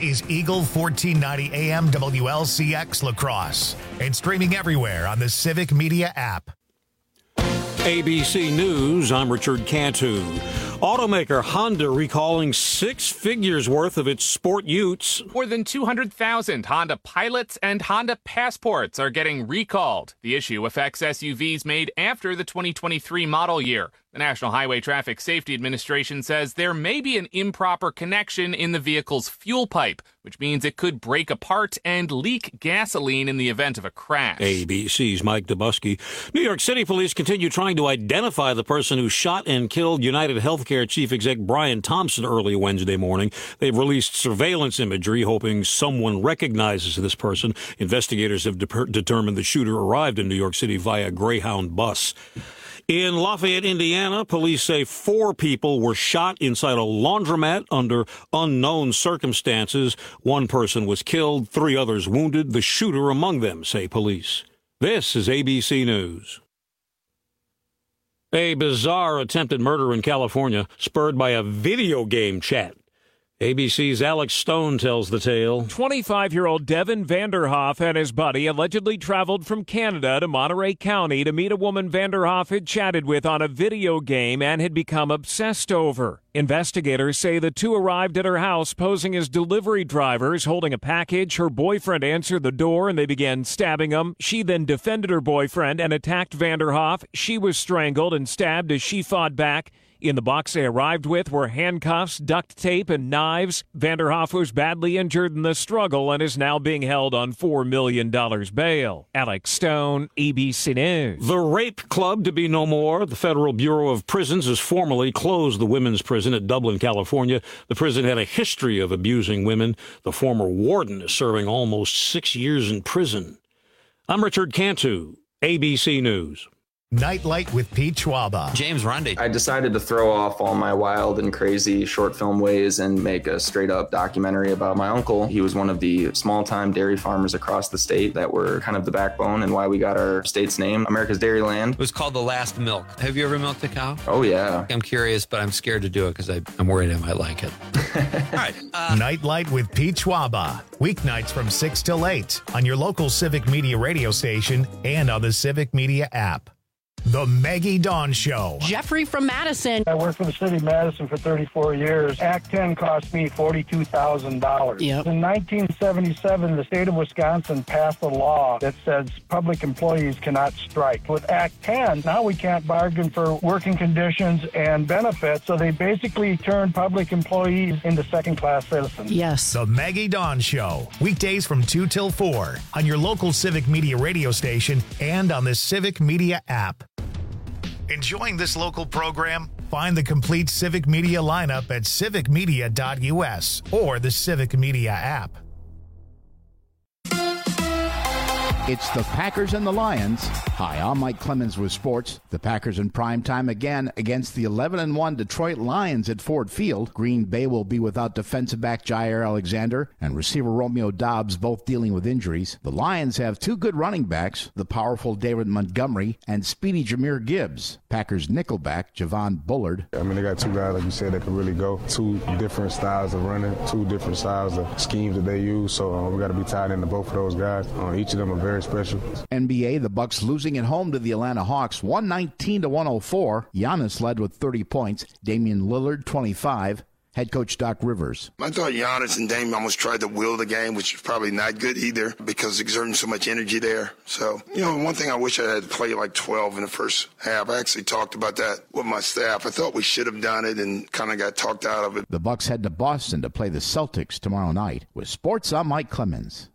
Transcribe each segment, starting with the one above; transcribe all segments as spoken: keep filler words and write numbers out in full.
is Eagle fourteen ninety A M W L C X La Crosse and streaming everywhere on the Civic Media app. A B C News, I'm Richard Cantu. Automaker Honda recalling six figures worth of its sport utes. More than two hundred thousand Honda Pilots and Honda Passports are getting recalled. The issue affects S U Vs made after the twenty twenty-three model year. The National Highway Traffic Safety Administration says there may be an improper connection in the vehicle's fuel pipe, which means it could break apart and leak gasoline in the event of a crash. A B C's Mike Dubusky. New York City police continue trying to identify the person who shot and killed United Healthcare Chief Exec Brian Thompson early Wednesday morning. They've released surveillance imagery, hoping someone recognizes this person. Investigators have de- determined the shooter arrived in New York City via Greyhound bus. In Lafayette, Indiana, police say four people were shot inside a laundromat under unknown circumstances. One person was killed, three others wounded, the shooter among them, say police. This is A B C News. A bizarre attempted murder in California, spurred by a video game chat. A B C's Alex Stone tells the tale. twenty-five-year-old Devin Vanderhoff and his buddy allegedly traveled from Canada to Monterey County to meet a woman Vanderhoff had chatted with on a video game and had become obsessed over. Investigators say the two arrived at her house posing as delivery drivers holding a package. Her boyfriend answered the door and they began stabbing him. She then defended her boyfriend and attacked Vanderhoff. She was strangled and stabbed as she fought back. In the box they arrived with were handcuffs, duct tape, and knives. Vanderhoff was badly injured in the struggle and is now being held on four million dollars bail. Alex Stone, A B C News. The Rape Club to be no more. The Federal Bureau of Prisons has formally closed the women's prison at Dublin, California. The prison had a history of abusing women. The former warden is serving almost six years in prison. I'm Richard Cantu, A B C News. Nightlight with Pete Schwaba. James Rundy. I decided to throw off all my wild and crazy short film ways and make a straight up documentary about my uncle. He was one of the small time dairy farmers across the state that were kind of the backbone and why we got our state's name, America's Dairyland. It was called The Last Milk. Have you ever milked a cow? Oh, yeah. I'm curious, but I'm scared to do it because I'm worried I might like it. All right. Uh, Nightlight with Pete Schwaba. Weeknights from six till eight on your local Civic Media radio station and on the Civic Media app. The Maggie Dawn Show. Jeffrey from Madison. I worked for the city of Madison for thirty-four years. Act ten cost me forty-two thousand dollars. Yep. In nineteen seventy-seven, the state of Wisconsin passed a law that says public employees cannot strike. With Act ten, now we can't bargain for working conditions and benefits, so they basically turned public employees into second-class citizens. Yes. The Maggie Dawn Show. Weekdays from two till four on your local Civic Media radio station and on the Civic Media app. Enjoying this local program? Find the complete Civic Media lineup at civic media dot u s or the Civic Media app. It's the Packers and the Lions. Hi, I'm Mike Clemens with sports. The Packers in prime time again against the eleven and one Detroit Lions at Ford Field. Green Bay will be without defensive back Jair Alexander and receiver Romeo Doubs, both dealing with injuries. The Lions have two good running backs, the powerful David Montgomery and speedy Jahmyr Gibbs. Packers nickelback Javon Bullard. I mean, they got two guys, like you said, that can really go. Two different styles of running, two different styles of schemes that they use. So uh, we got to be tied into both of those guys. Uh, each of them are very special. N B A, the Bucks losing at home to the Atlanta Hawks, one nineteen to one oh four. Giannis led with thirty points. Damian Lillard, twenty-five. Head coach Doc Rivers. I thought Giannis and Dame almost tried to will the game, which is probably not good either because exerting so much energy there. So, you know, one thing I wish I had to play like twelve in the first half. I actually talked about that with my staff. I thought we should have done it and kind of got talked out of it. The Bucks head to Boston to play the Celtics tomorrow night. With sports, I'm Mike Clemens.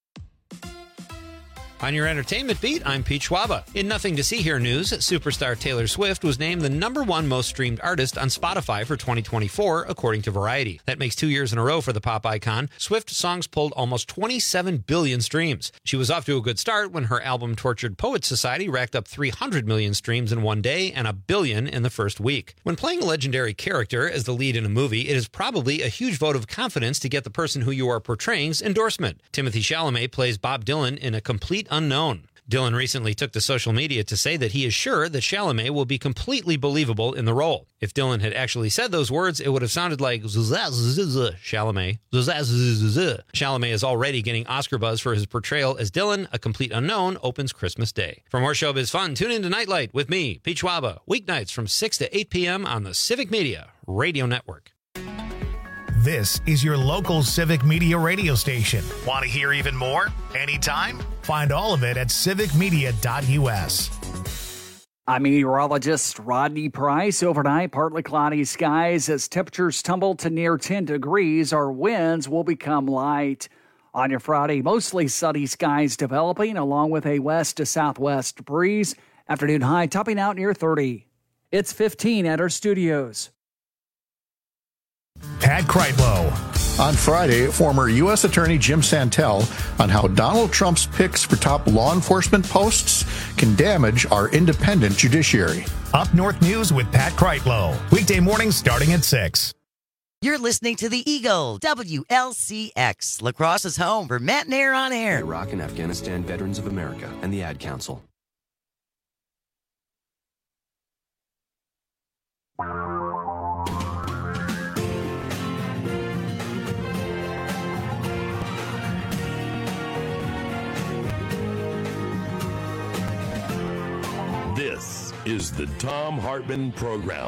On your entertainment beat, I'm Pete Schwaba. In Nothing to See Here news, superstar Taylor Swift was named the number one most streamed artist on Spotify for twenty twenty-four, according to Variety. That makes two years in a row for the pop icon. Swift's songs pulled almost twenty-seven billion streams. She was off to a good start when her album Tortured Poets Society racked up three hundred million streams in one day and a billion in the first week. When playing a legendary character as the lead in a movie, it is probably a huge vote of confidence to get the person who you are portraying's endorsement. Timothée Chalamet plays Bob Dylan in A Complete Unknown. Dillon recently took to social media to say that he is sure that Chalamet will be completely believable in the role. If Dillon had actually said those words, it would have sounded like Chalamet. Chalamet is already getting Oscar buzz for his portrayal as Dillon. A Complete Unknown opens Christmas Day. For more showbiz fun, tune in to Nightlight with me, Pete Schwaba, weeknights from six to eight p.m. on the Civic Media Radio Network. This is your local Civic Media radio station. Want to hear even more? Anytime? Find all of it at civic media dot u s. I'm meteorologist Rodney Price. Overnight, partly cloudy skies as temperatures tumble to near ten degrees. Our winds will become light. On your Friday, mostly sunny skies developing along with a west to southwest breeze. Afternoon high topping out near thirty. It's fifteen at our studios. Pat Kreitlow. On Friday, former U S Attorney Jim Santel on how Donald Trump's picks for top law enforcement posts can damage our independent judiciary. Up North News with Pat Kreitlow. Weekday mornings starting at six. You're listening to the Eagle, W L C X, La Crosse's home for Matt Nair on air. Iraq and Afghanistan Veterans of America and the Ad Council. This is the Thom Hartmann Program.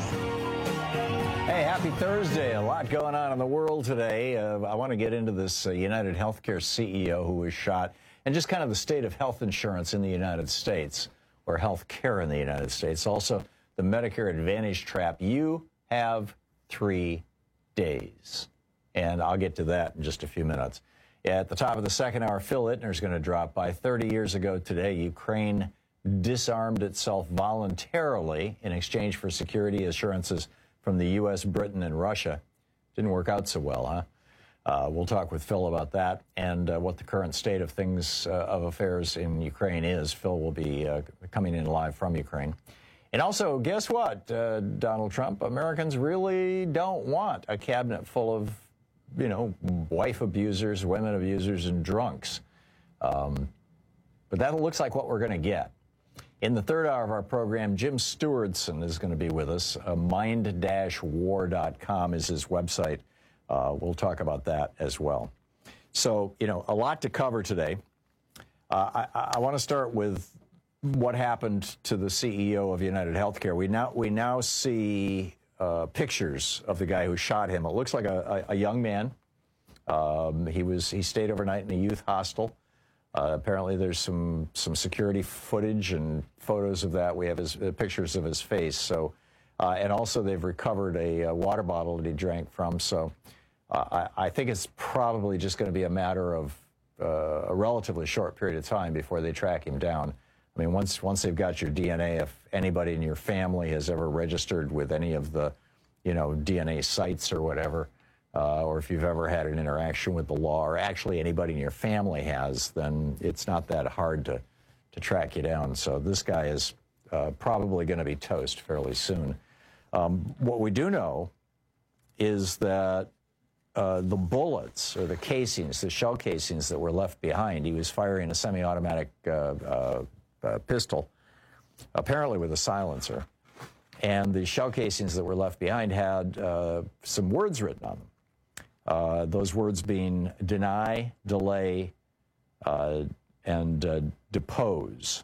Hey, happy Thursday. A lot going on in the world today. Uh, I want to get into this uh, United Healthcare C E O who was shot and just kind of the state of health insurance in the United States, or health care in the United States. Also, the Medicare Advantage trap. You have three days. And I'll get to that in just a few minutes. At the top of the second hour, Phil Ittner is going to drop by. thirty years ago today, Ukraine disarmed itself voluntarily in exchange for security assurances from the U S, Britain, and Russia. Didn't work out so well, huh? Uh, we'll talk with Phil about that and uh, what the current state of things, uh, of affairs in Ukraine is. Phil will be uh, coming in live from Ukraine. And also, guess what, uh, Donald Trump? Americans really don't want a cabinet full of, you know, wife abusers, women abusers, and drunks. Um, but that looks like what we're going to get. In the third hour of our program, Jim Stewardson is going to be with us. Uh, mind dash war dot com is his website. Uh, we'll talk about that as well. So, you know, a lot to cover today. Uh, I, I want to start with what happened to the C E O of United Healthcare. We now we now see uh, pictures of the guy who shot him. It looks like a, a, a young man. Um, he was he stayed overnight in a youth hostel. Uh, apparently, there's some some security footage and photos of that. We have his uh, pictures of his face. So, uh, and also they've recovered a, a water bottle that he drank from. So, uh, I, I think it's probably just going to be a matter of uh, a relatively short period of time before they track him down. I mean, once once they've got your D N A, if anybody in your family has ever registered with any of the, you know, D N A sites or whatever. Uh, or if you've ever had an interaction with the law, or actually anybody in your family has, then it's not that hard to, to track you down. So this guy is uh, probably going to be toast fairly soon. Um, what we do know is that uh, the bullets, or the casings, the shell casings that were left behind, he was firing a semi-automatic uh, uh, uh, pistol, apparently with a silencer. And the shell casings that were left behind had uh, some words written on them. Uh, those words being deny, delay, uh, and uh, depose.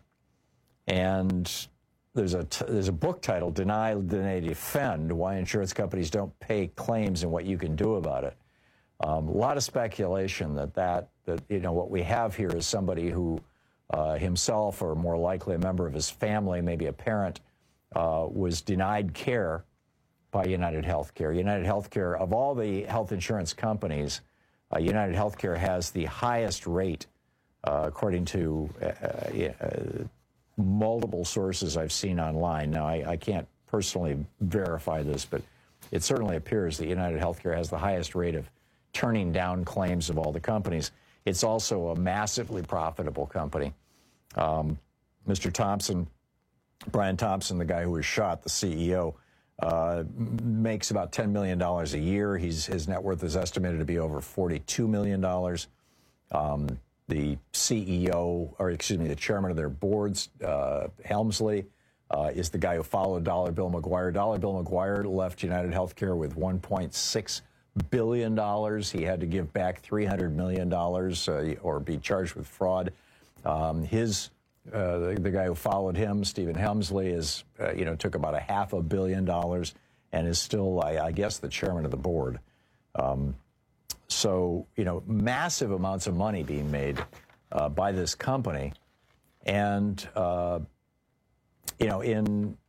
And there's a, t- there's a book titled, Deny, Delay, Defend, Why Insurance Companies Don't Pay Claims and What You Can Do About It. Um, a lot of speculation that, that, that, you know, what we have here is somebody who uh, himself, or more likely a member of his family, maybe a parent, uh, was denied care by United Healthcare. United Healthcare, of all the health insurance companies, uh, United Healthcare has the highest rate, uh, according to uh, uh, multiple sources I've seen online. Now, I, I can't personally verify this, but it certainly appears that United Healthcare has the highest rate of turning down claims of all the companies. It's also a massively profitable company. Um, Mister Thompson, Brian Thompson, the guy who was shot, the C E O, Uh, makes about ten million dollars a year. He's, his net worth is estimated to be over forty-two million dollars. Um, The C E O, or excuse me, the chairman of their boards, uh, Helmsley, uh, is the guy who followed Dollar Bill McGuire. Dollar Bill McGuire left United Healthcare with one point six billion dollars. He had to give back three hundred million dollars uh, or be charged with fraud. Um, his uh, the, the guy who followed him, Stephen Helmsley, is uh, you know took about a half a billion dollars and is still, I, I guess, the chairman of the board. Um, so you know, massive amounts of money being made uh, by this company, and uh, you know, in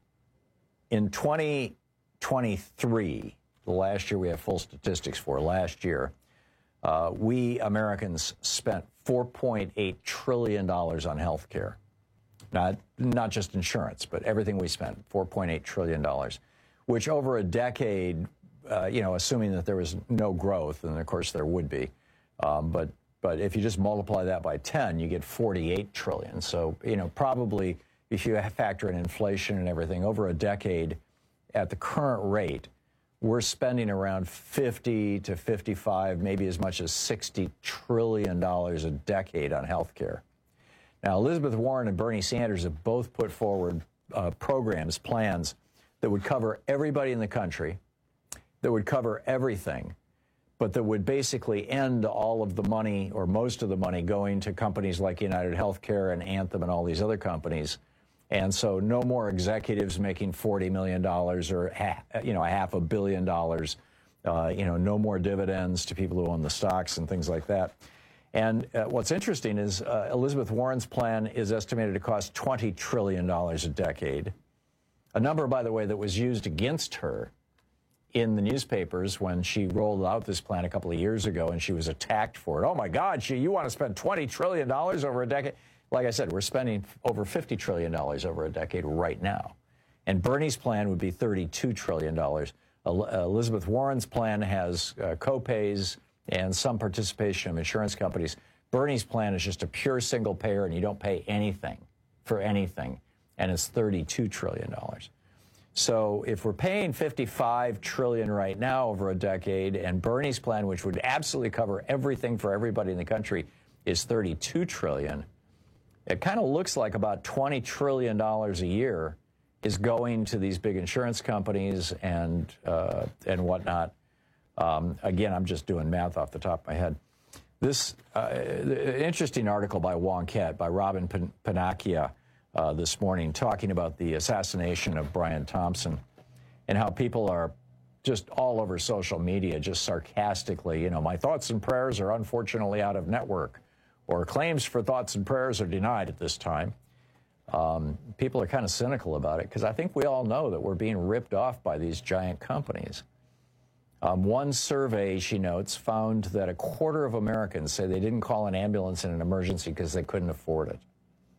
in twenty twenty-three, the last year we have full statistics for last year, uh, we Americans spent four point eight trillion dollars on health care. Not, not just insurance, but everything we spent, four point eight trillion dollars, which over a decade, uh, you know, assuming that there was no growth, and of course there would be, um, but but if you just multiply that by ten, you get forty-eight trillion dollars. So, you know, probably if you factor in inflation and everything, over a decade, at the current rate, we're spending around fifty to fifty-five, maybe as much as sixty trillion dollars a decade on health care. Now, Elizabeth Warren and Bernie Sanders have both put forward uh, programs, plans that would cover everybody in the country, that would cover everything, but that would basically end all of the money or most of the money going to companies like United Healthcare and Anthem and all these other companies. And so no more executives making forty million dollars or, ha- you know, a half a billion dollars, uh, you know, no more dividends to people who own the stocks and things like that. And uh, what's interesting is uh, Elizabeth Warren's plan is estimated to cost twenty trillion dollars a decade, a number, by the way, that was used against her in the newspapers when she rolled out this plan a couple of years ago, and she was attacked for it. Oh, my God, she, you want to spend twenty trillion dollars over a decade? Like I said, we're spending over fifty trillion dollars over a decade right now. And Bernie's plan would be thirty-two trillion dollars. Elizabeth Warren's plan has uh, co-pays and some participation of insurance companies. Bernie's plan is just a pure single payer, and you don't pay anything for anything, and it's thirty-two trillion dollars. So if we're paying fifty-five trillion dollars right now over a decade, and Bernie's plan, which would absolutely cover everything for everybody in the country, is thirty-two trillion dollars, it kind of looks like about twenty trillion dollars a year is going to these big insurance companies and uh, and whatnot. Um, again, I'm just doing math off the top of my head. This uh, interesting article by Wonkette, by Robin Pan- Panacchia uh, this morning, talking about the assassination of Brian Thompson and how people are just all over social media, just sarcastically, you know, my thoughts and prayers are unfortunately out of network, or claims for thoughts and prayers are denied at this time. Um, people are kind of cynical about it because I think we all know that we're being ripped off by these giant companies. Um, one survey, she notes, found that a quarter of Americans say they didn't call an ambulance in an emergency because they couldn't afford it.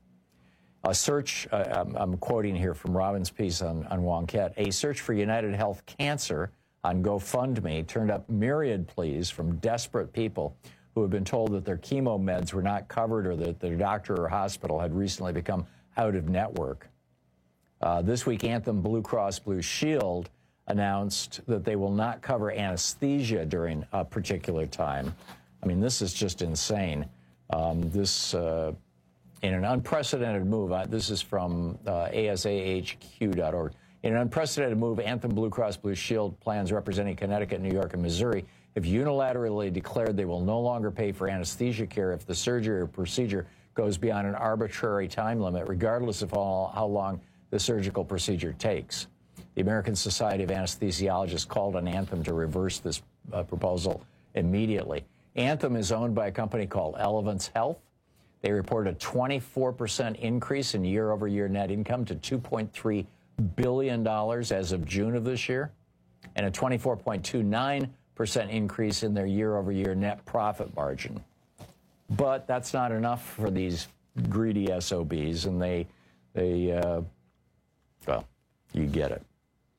A search, uh, I'm, I'm quoting here from Robin's piece on, on Wonkette, a search for United Health Cancer on GoFundMe turned up myriad pleas from desperate people who have been told that their chemo meds were not covered or that their doctor or hospital had recently become out of network. Uh, this week, Anthem Blue Cross Blue Shield announced that they will not cover anesthesia during a particular time. I mean, this is just insane. Um, this, uh, in an unprecedented move, uh, this is from uh, A S A H Q dot org. In an unprecedented move, Anthem Blue Cross Blue Shield plans representing Connecticut, New York, and Missouri have unilaterally declared they will no longer pay for anesthesia care if the surgery or procedure goes beyond an arbitrary time limit, regardless of how, how long the surgical procedure takes. The American Society of Anesthesiologists called on Anthem to reverse this uh, proposal immediately. Anthem is owned by a company called Elevance Health. They report a twenty-four percent increase in year-over-year net income to two point three billion dollars as of June of this year, and a twenty-four point two nine percent increase in their year-over-year net profit margin. But that's not enough for these greedy S O Bs, and they, they uh, well, you get it.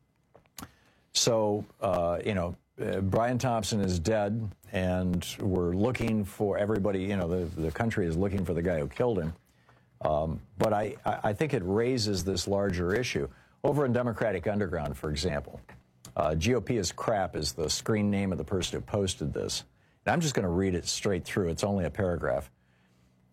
So, uh, you know, uh, Brian Thompson is dead, and we're looking for everybody, you know, the, the country is looking for the guy who killed him. Um, but I, I think it raises this larger issue. Over in Democratic Underground, for example, uh, G O P is crap is the screen name of the person who posted this. And I'm just going to read it straight through. It's only a paragraph.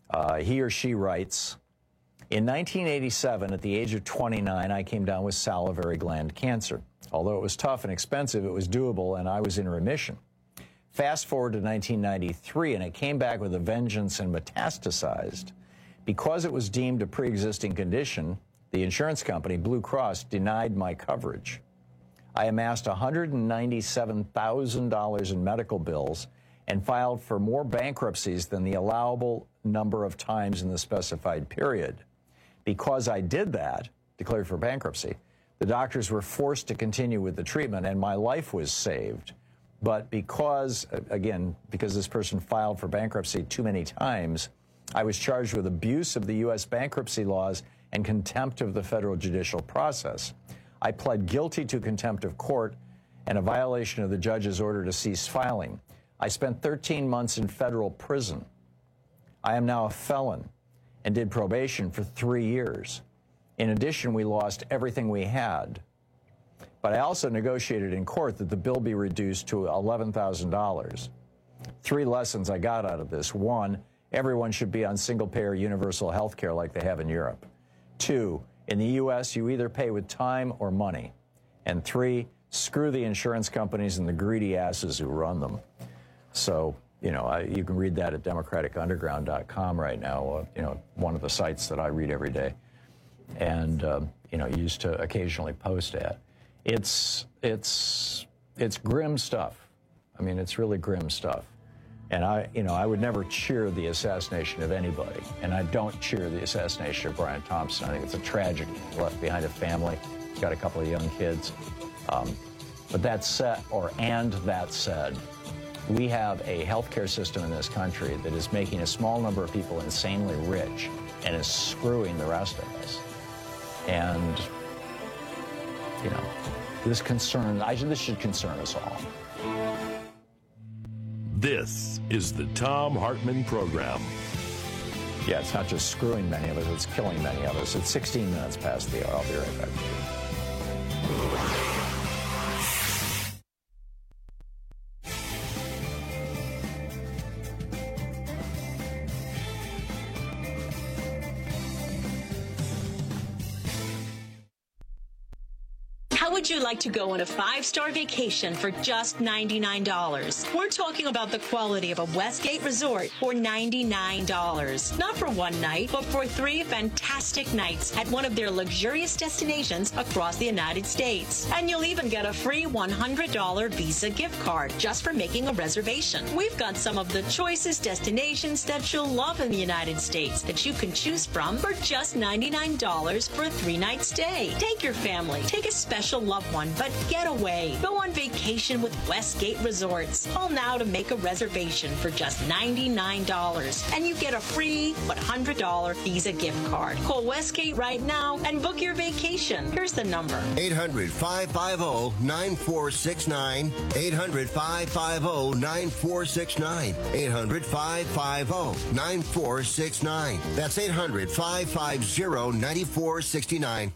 Uh, he or she writes, in nineteen eighty-seven, at the age of twenty-nine, I came down with salivary gland cancer. Although it was tough and expensive, it was doable, and I was in remission. Fast forward to nineteen ninety-three, and it came back with a vengeance and metastasized. Because it was deemed a pre-existing condition, the insurance company, Blue Cross, denied my coverage. I amassed one hundred ninety-seven thousand dollars in medical bills and filed for more bankruptcies than the allowable number of times in the specified period. Because I did that, declared for bankruptcy, the doctors were forced to continue with the treatment, and my life was saved. But because, again, because this person filed for bankruptcy too many times, I was charged with abuse of the U S bankruptcy laws and contempt of the federal judicial process. I pled guilty to contempt of court and a violation of the judge's order to cease filing. I spent thirteen months in federal prison. I am now a felon and did probation for three years. In addition, we lost everything we had. But I also negotiated in court that the bill be reduced to eleven thousand dollars. Three lessons I got out of this. One, everyone should be on single-payer universal health care like they have in Europe. Two, in the U S, you either pay with time or money. And three, screw the insurance companies and the greedy asses who run them. So, you know, I, you can read that at democratic underground dot com right now, uh, you know, one of the sites that I read every day and, um, you know, used to occasionally post at. It's, it's, it's grim stuff. I mean, it's really grim stuff. And I, you know, I would never cheer the assassination of anybody. And I don't cheer the assassination of Brian Thompson. I think it's a tragedy. He left behind a family. He's got a couple of young kids. Um, but that said, or and that said, we have a healthcare system in this country that is making a small number of people insanely rich and is screwing the rest of us. And, you know, this concern, I, this should concern us all. This is the Thom Hartmann Program. Yeah, it's not just screwing many of us, it's killing many of us. It's sixteen minutes past the hour. I'll be right back. How would you like to go on a five-star vacation for just ninety-nine dollars? We're talking about the quality of a Westgate resort for ninety-nine dollars. Not for one night, but for three fantastic nights at one of their luxurious destinations across the United States. And you'll even get a free one hundred dollars Visa gift card just for making a reservation. We've got some of the choicest destinations that you'll love in the United States that you can choose from for just ninety-nine dollars for a three-night stay. Take your family. Take a special loved one, but get away. Go on vacation with Westgate Resorts. Call now to make a reservation for just ninety-nine dollars, and you get a free one hundred dollars Visa gift card. Call Westgate right now and book your vacation. Here's the number. eight hundred, five five zero, nine four six nine. eight hundred, five five zero, nine four six nine. eight hundred, five five zero, nine four six nine. That's eight hundred, five five zero, nine four six nine.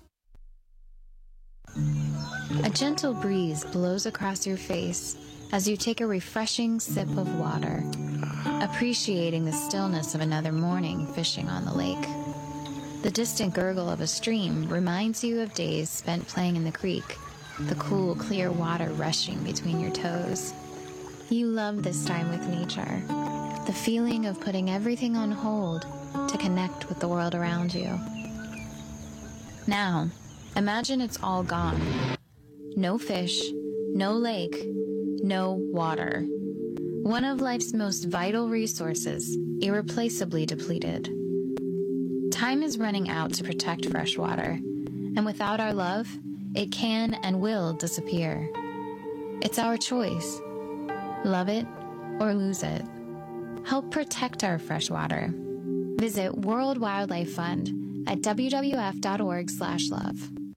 A gentle breeze blows across your face as you take a refreshing sip of water, appreciating the stillness of another morning fishing on the lake. The distant gurgle of a stream reminds you of days spent playing in the creek, the cool, clear water rushing between your toes. You love this time with nature, the feeling of putting everything on hold to connect with the world around you. Now, imagine it's all gone. No fish, no lake, no water. One of life's most vital resources, irreplaceably depleted. Time is running out to protect fresh water, and without our love, it can and will disappear. It's our choice. Love it or lose it. Help protect our fresh water. Visit World Wildlife Fund at w w f dot org slash love.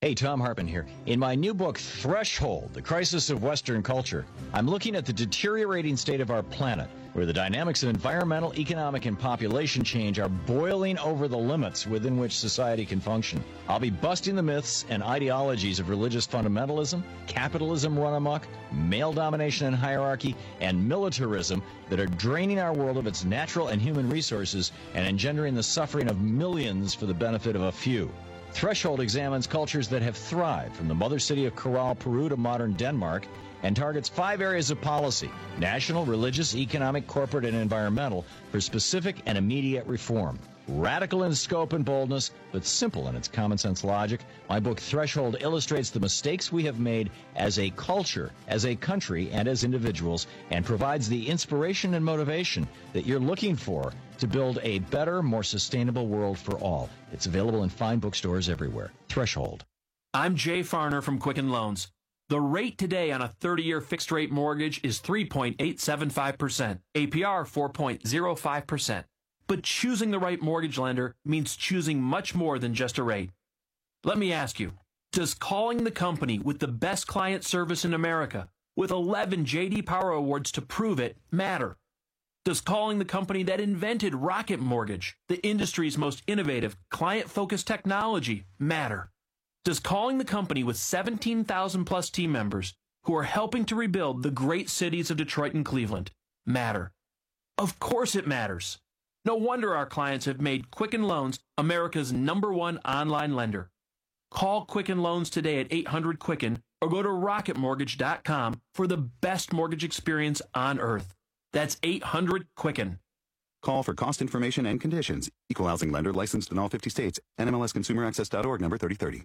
Hey, Tom Hartman here. In my new book, Threshold, The Crisis of Western Culture, I'm looking at the deteriorating state of our planet, where the dynamics of environmental, economic, and population change are boiling over the limits within which society can function. I'll be busting the myths and ideologies of religious fundamentalism, capitalism run amok, male domination and hierarchy, and militarism that are draining our world of its natural and human resources and engendering the suffering of millions for the benefit of a few. Threshold examines cultures that have thrived, from the mother city of Corral, Peru to modern Denmark, and targets five areas of policy: national, religious, economic, corporate, and environmental, for specific and immediate reform. Radical in scope and boldness, but simple in its common sense logic, my book Threshold illustrates the mistakes we have made as a culture, as a country, and as individuals, and provides the inspiration and motivation that you're looking for to build a better, more sustainable world for all. It's available in fine bookstores everywhere. Threshold. I'm Jay Farner from Quicken Loans. The rate today on a thirty-year fixed-rate mortgage is three point eight seven five percent, A P R four point zero five percent. But choosing the right mortgage lender means choosing much more than just a rate. Let me ask you, does calling the company with the best client service in America, with eleven J D Power Awards to prove it, matter? Does calling the company that invented Rocket Mortgage, the industry's most innovative, client-focused technology, matter? Does calling the company with seventeen thousand plus team members who are helping to rebuild the great cities of Detroit and Cleveland matter? Of course it matters. No wonder our clients have made Quicken Loans America's number one online lender. Call Quicken Loans today at eight hundred Quicken or go to rocket mortgage dot com for the best mortgage experience on earth. That's eight hundred Quicken. Call for cost information and conditions. Equal housing lender licensed in all fifty states. N M L S consumer access dot org number thirty thirty.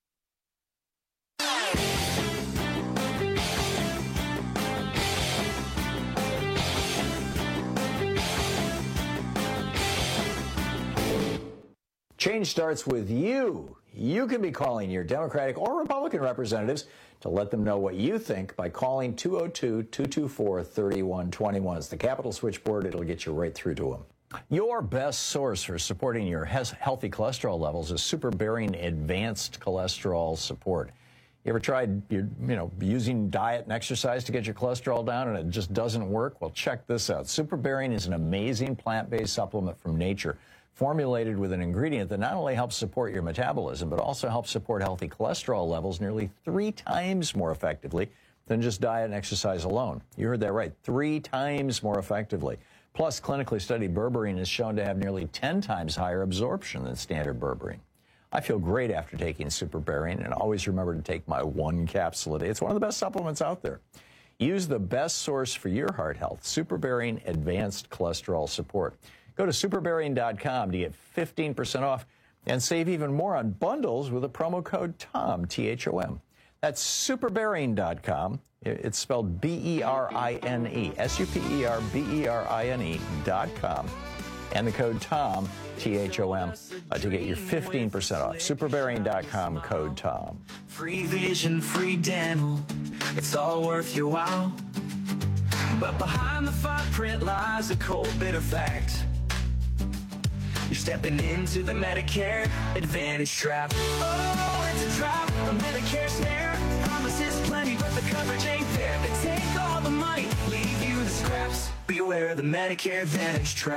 Change starts with you. You can be calling your Democratic or Republican representatives to let them know what you think by calling two oh two, two two four, three one two one. It's the Capitol Switchboard. It'll get you right through to them. Your best source for supporting your healthy cholesterol levels is Super Bearing Advanced Cholesterol Support. You ever tried, you know, using diet and exercise to get your cholesterol down and it just doesn't work? Well, check this out. Super Bearing is an amazing plant-based supplement from nature, formulated with an ingredient that not only helps support your metabolism, but also helps support healthy cholesterol levels nearly three times more effectively than just diet and exercise alone. You heard that right, three times more effectively. Plus, clinically studied berberine is shown to have nearly ten times higher absorption than standard berberine. I feel great after taking Super Bearing, and always remember to take my one capsule a day. It's one of the best supplements out there. Use the best source for your heart health, Super Bearing Advanced Cholesterol Support. Go to super bearing dot com to get fifteen percent off and save even more on bundles with a promo code TOM, T H O M. That's super bearing dot com. It's spelled B E R I N E, S U P E R B E R I N E dot com. And the code TOM, T H O M, uh, to get your fifteen percent off. super bearing dot com, code TOM. Free vision, free dental, it's all worth your while. But behind the fine print lies a cold, bitter fact. You're stepping into the Medicare Advantage trap. Oh, it's a trap, a Medicare snare. Promises plenty, but the coverage ain't there. They take all the money, leave you the scraps. Beware of the Medicare Advantage trap.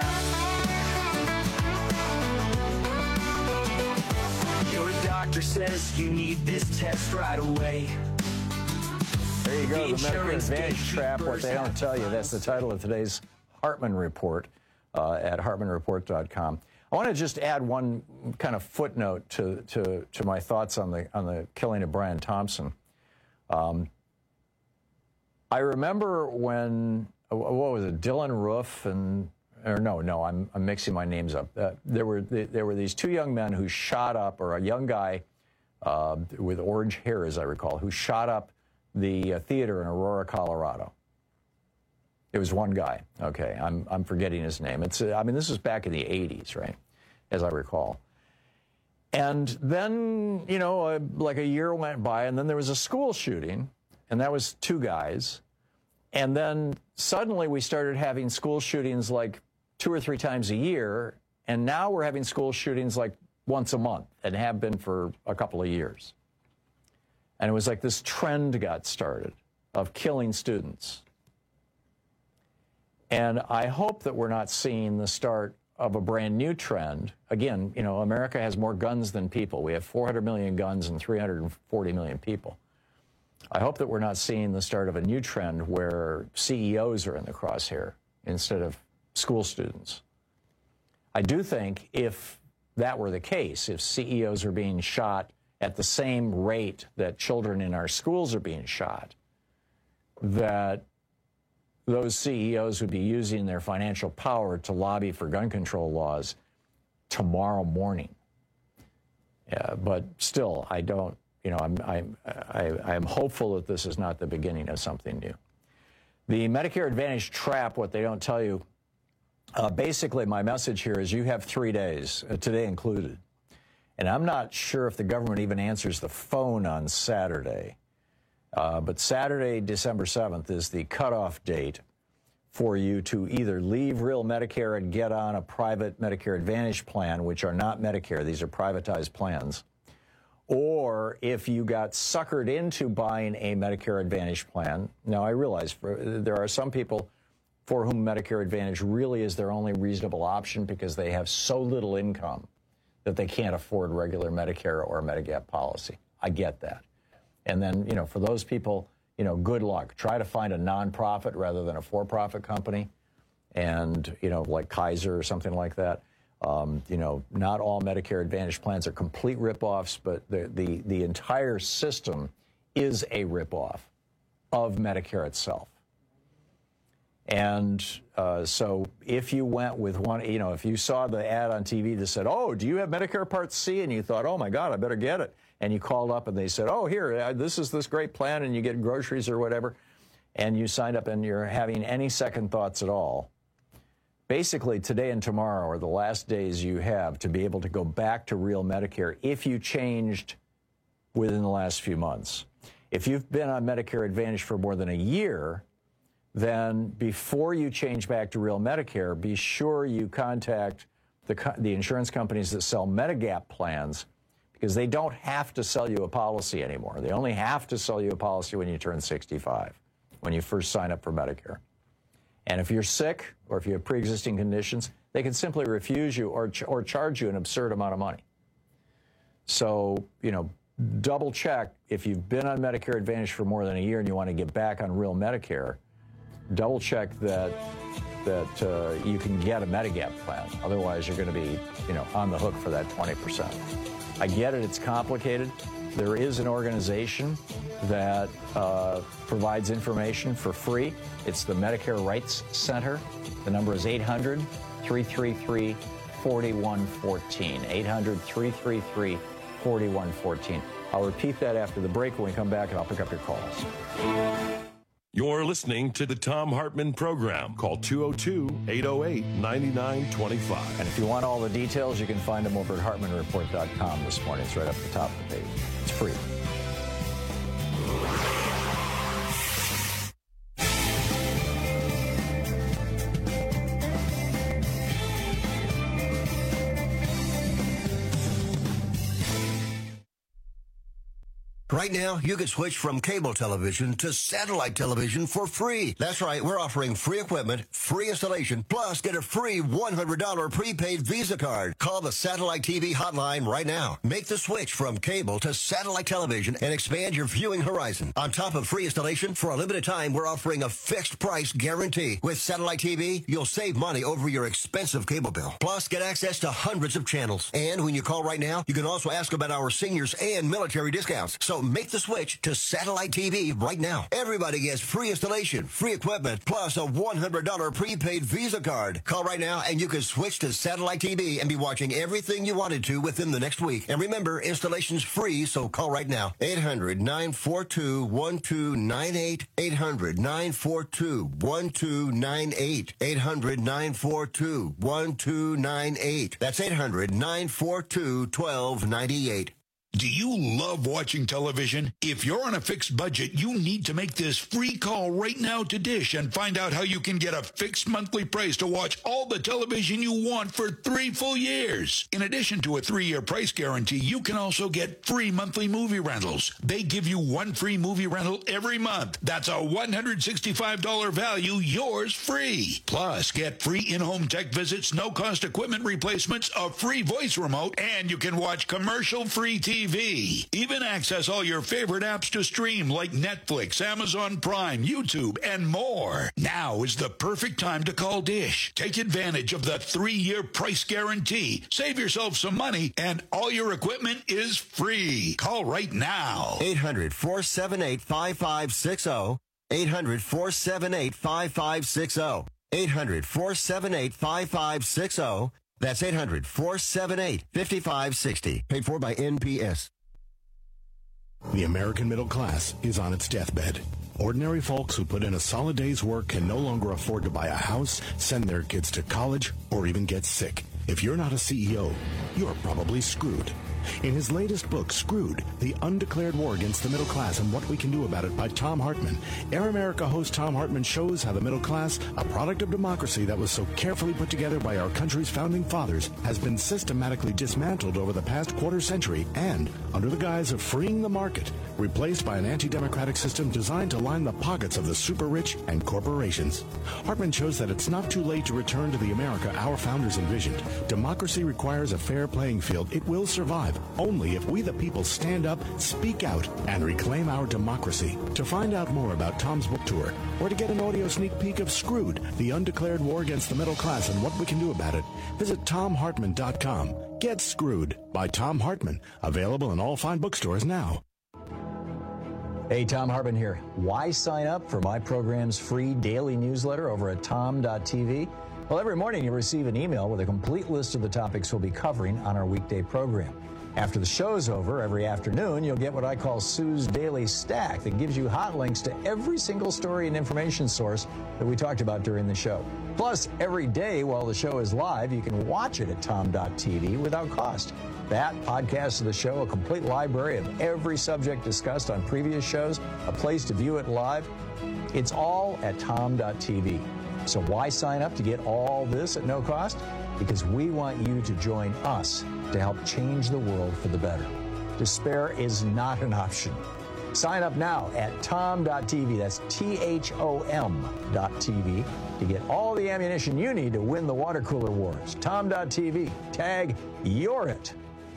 Your doctor says you need this test right away. There you go, the Medicare Advantage trap, what they don't tell you. That's the title of today's Hartman Report uh, at hartman report dot com. I want to just add one kind of footnote to, to, to my thoughts on the, on the killing of Brian Thompson. Um, I remember when, what was it, Dylan Roof and, or no, no, I'm, I'm mixing my names up. Uh, there were there were these two young men who shot up, or a young guy uh, with orange hair, as I recall, who shot up the uh, theater in Aurora, Colorado. It was one guy. Okay, I'm I'm forgetting his name. It's uh, I mean, this was back in the eighties, right, as I recall. And then, you know, uh, like a year went by, and then there was a school shooting, and that was two guys. And then suddenly we started having school shootings like two or three times a year, and now we're having school shootings like once a month, and have been for a couple of years. And it was like this trend got started of killing students. And I hope that we're not seeing the start of a brand new trend. Again, you know, America has more guns than people. We have four hundred million guns and three hundred forty million people. I hope that we're not seeing the start of a new trend where C E Os are in the crosshair instead of school students. I do think if that were the case, if C E Os are being shot at the same rate that children in our schools are being shot, that those C E Os would be using their financial power to lobby for gun control laws tomorrow morning. Yeah, but still, I don't, you know, I'm, I'm, I, I'm hopeful that this is not the beginning of something new. The Medicare Advantage trap, what they don't tell you, uh, basically my message here is you have three days, uh, today included. And I'm not sure if the government even answers the phone on Saturday. Uh, but Saturday, December seventh, is the cutoff date for you to either leave real Medicare and get on a private Medicare Advantage plan, which are not Medicare. These are privatized plans. Or if you got suckered into buying a Medicare Advantage plan. Now, I realize for, there are some people for whom Medicare Advantage really is their only reasonable option because they have so little income that they can't afford regular Medicare or Medigap policy. I get that. And then, you know, for those people, you know, good luck. Try to find a nonprofit rather than a for-profit company. And, you know, like Kaiser or something like that. Um, you know, not all Medicare Advantage plans are complete ripoffs, but the, the, the entire system is a ripoff of Medicare itself. And uh, so if you went with one, you know, if you saw the ad on T V that said, oh, do you have Medicare Part C? And you thought, oh, my God, I better get it. And you called up and they said, oh, here, this is this great plan, and you get groceries or whatever, and you signed up and you're having any second thoughts at all. Basically, today and tomorrow are the last days you have to be able to go back to real Medicare if you changed within the last few months. If you've been on Medicare Advantage for more than a year, then before you change back to real Medicare, be sure you contact the, the insurance companies that sell Medigap plans, because they don't have to sell you a policy anymore. They only have to sell you a policy when you turn sixty-five, when you first sign up for Medicare. And if you're sick or if you have pre-existing conditions, they can simply refuse you or, ch or charge you an absurd amount of money. So, you know, double check if you've been on Medicare Advantage for more than a year and you want to get back on real Medicare, double check that that uh, you can get a Medigap plan. Otherwise, you're going to be, you know, on the hook for that twenty percent. I get it, it's complicated. There is an organization that uh, provides information for free. It's the Medicare Rights Center. The number is eight hundred, three three three, four one one four. eight hundred, three three three, four one one four. I'll repeat that after the break when we come back, and I'll pick up your calls. You're listening to the Thom Hartmann Program. Call two oh two, eight oh eight, nine nine two five. And if you want all the details, you can find them over at hartmann report dot com this morning. It's right up the top of the page. It's free. Right now, you can switch from cable television to satellite television for free. That's right, we're offering free equipment, free installation, plus get a free one hundred dollar prepaid Visa card. Call the Satellite T V hotline right now. Make the switch from cable to satellite television and expand your viewing horizon. On top of free installation, for a limited time, we're offering a fixed price guarantee. With Satellite T V, you'll save money over your expensive cable bill. Plus, get access to hundreds of channels. And when you call right now, you can also ask about our seniors and military discounts. So make the switch to Satellite T V right now. Everybody gets free installation, free equipment, plus a one hundred dollar prepaid Visa card. Call right now and you can switch to Satellite T V and be watching everything you wanted to within the next week. And remember, installation's free, so call right now. eight hundred, nine four two, one two nine eight. eight hundred, nine four two, one two nine eight. eight hundred, nine four two, one two nine eight. That's eight hundred, nine four two, one two nine eight. Do you love watching television? If you're on a fixed budget, you need to make this free call right now to Dish and find out how you can get a fixed monthly price to watch all the television you want for three full years. In addition to a three-year price guarantee, you can also get free monthly movie rentals. They give you one free movie rental every month. That's a one hundred sixty-five dollars value, yours free. Plus, get free in-home tech visits, no-cost equipment replacements, a free voice remote, and you can watch commercial-free T V. Even access all your favorite apps to stream like Netflix, Amazon Prime, YouTube, and more. Now is the perfect time to call Dish. Take advantage of the three-year price guarantee. Save yourself some money, and all your equipment is free. Call right now. eight hundred, four seven eight, five five six zero. eight hundred, four seven eight, five five six zero. eight hundred, four seven eight, five five six zero. That's eight hundred, four seven eight, five five six zero. Paid for by N P S. The American middle class is on its deathbed. Ordinary folks who put in a solid day's work can no longer afford to buy a house, send their kids to college, or even get sick. If you're not a C E O, you're probably screwed. In his latest book, Screwed, The Undeclared War Against the Middle Class and What We Can Do About It by Tom Hartman, Air America host Tom Hartman shows how the middle class, a product of democracy that was so carefully put together by our country's founding fathers, has been systematically dismantled over the past quarter century and, under the guise of freeing the market, replaced by an anti-democratic system designed to line the pockets of the super rich and corporations. Hartman shows that it's not too late to return to the America our founders envisioned. Democracy requires a fair playing field. It will survive only if we the people stand up, speak out, and reclaim our democracy. To find out more about Tom's book tour, or to get an audio sneak peek of Screwed, The Undeclared War Against the Middle Class and What We Can Do About It, visit tom hartman dot com. Get Screwed by Tom Hartman. Available in all fine bookstores now. Hey, Tom Hartman here. Why sign up for my program's free daily newsletter over at tom dot t v? Well, every morning you receive an email with a complete list of the topics we'll be covering on our weekday program. After the show's over, every afternoon, you'll get what I call Sue's Daily Stack that gives you hot links to every single story and information source that we talked about during the show. Plus, every day while the show is live, you can watch it at tom dot t v without cost. That, podcasts of the show, a complete library of every subject discussed on previous shows, a place to view it live, it's all at tom dot t v. So why sign up to get all this at no cost? Because we want you to join us to help change the world for the better. Despair is not an option. Sign up now at tom dot t v. That's T H O M dot T V to get all the ammunition you need to win the water cooler wars. tom dot t v. Tag You're It.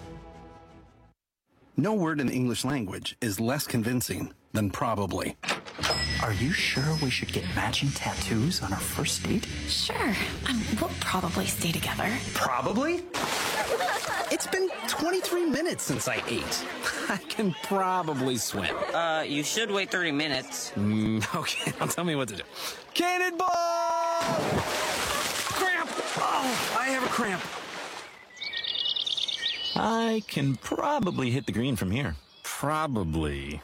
No word in the English language is less convincing than probably. Are you sure we should get matching tattoos on our first date? Sure. Um, we'll probably stay together. Probably? It's been twenty-three minutes since I ate. I can probably swim. Uh, you should wait thirty minutes. Mm, okay, now tell me what to do. Cannonball! Cramp! Oh, I have a cramp. I can probably hit the green from here. Probably.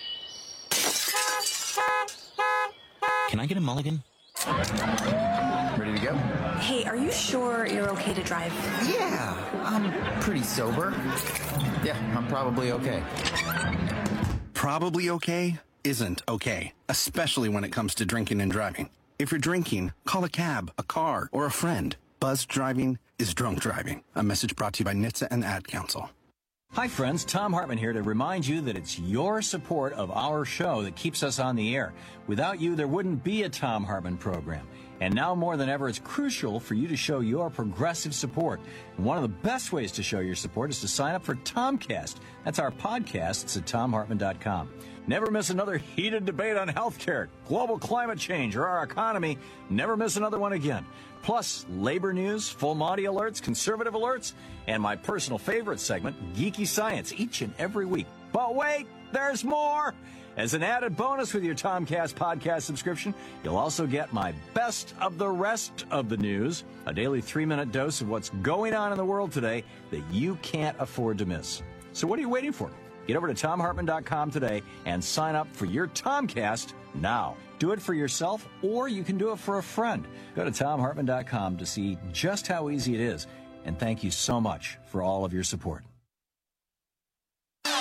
Can I get a mulligan? Ready to go? Hey, are you sure you're okay to drive? Yeah, I'm pretty sober. Yeah, I'm probably okay. Probably okay isn't okay, especially when it comes to drinking and driving. If you're drinking, call a cab, a car, or a friend. Buzzed driving is drunk driving. A message brought to you by N H T S A and Ad Council. Hi, friends. Tom Hartman here to remind you that it's your support of our show that keeps us on the air. Without you, there wouldn't be a Tom Hartman program. And now more than ever, it's crucial for you to show your progressive support. And one of the best ways to show your support is to sign up for Tomcast. That's our podcast. It's at tom hartman dot com. Never miss another heated debate on healthcare, global climate change, or our economy. Never miss another one again. Plus, labor news, full Monty alerts, conservative alerts, and my personal favorite segment, Geeky Science, each and every week. But wait, there's more! As an added bonus with your Tomcast podcast subscription, you'll also get my best of the rest of the news, a daily three-minute dose of what's going on in the world today that you can't afford to miss. So what are you waiting for? Get over to tom hartman dot com today and sign up for your Tomcast now. Do it for yourself, or you can do it for a friend. Go to tom hartman dot com to see just how easy it is. And thank you so much for all of your support.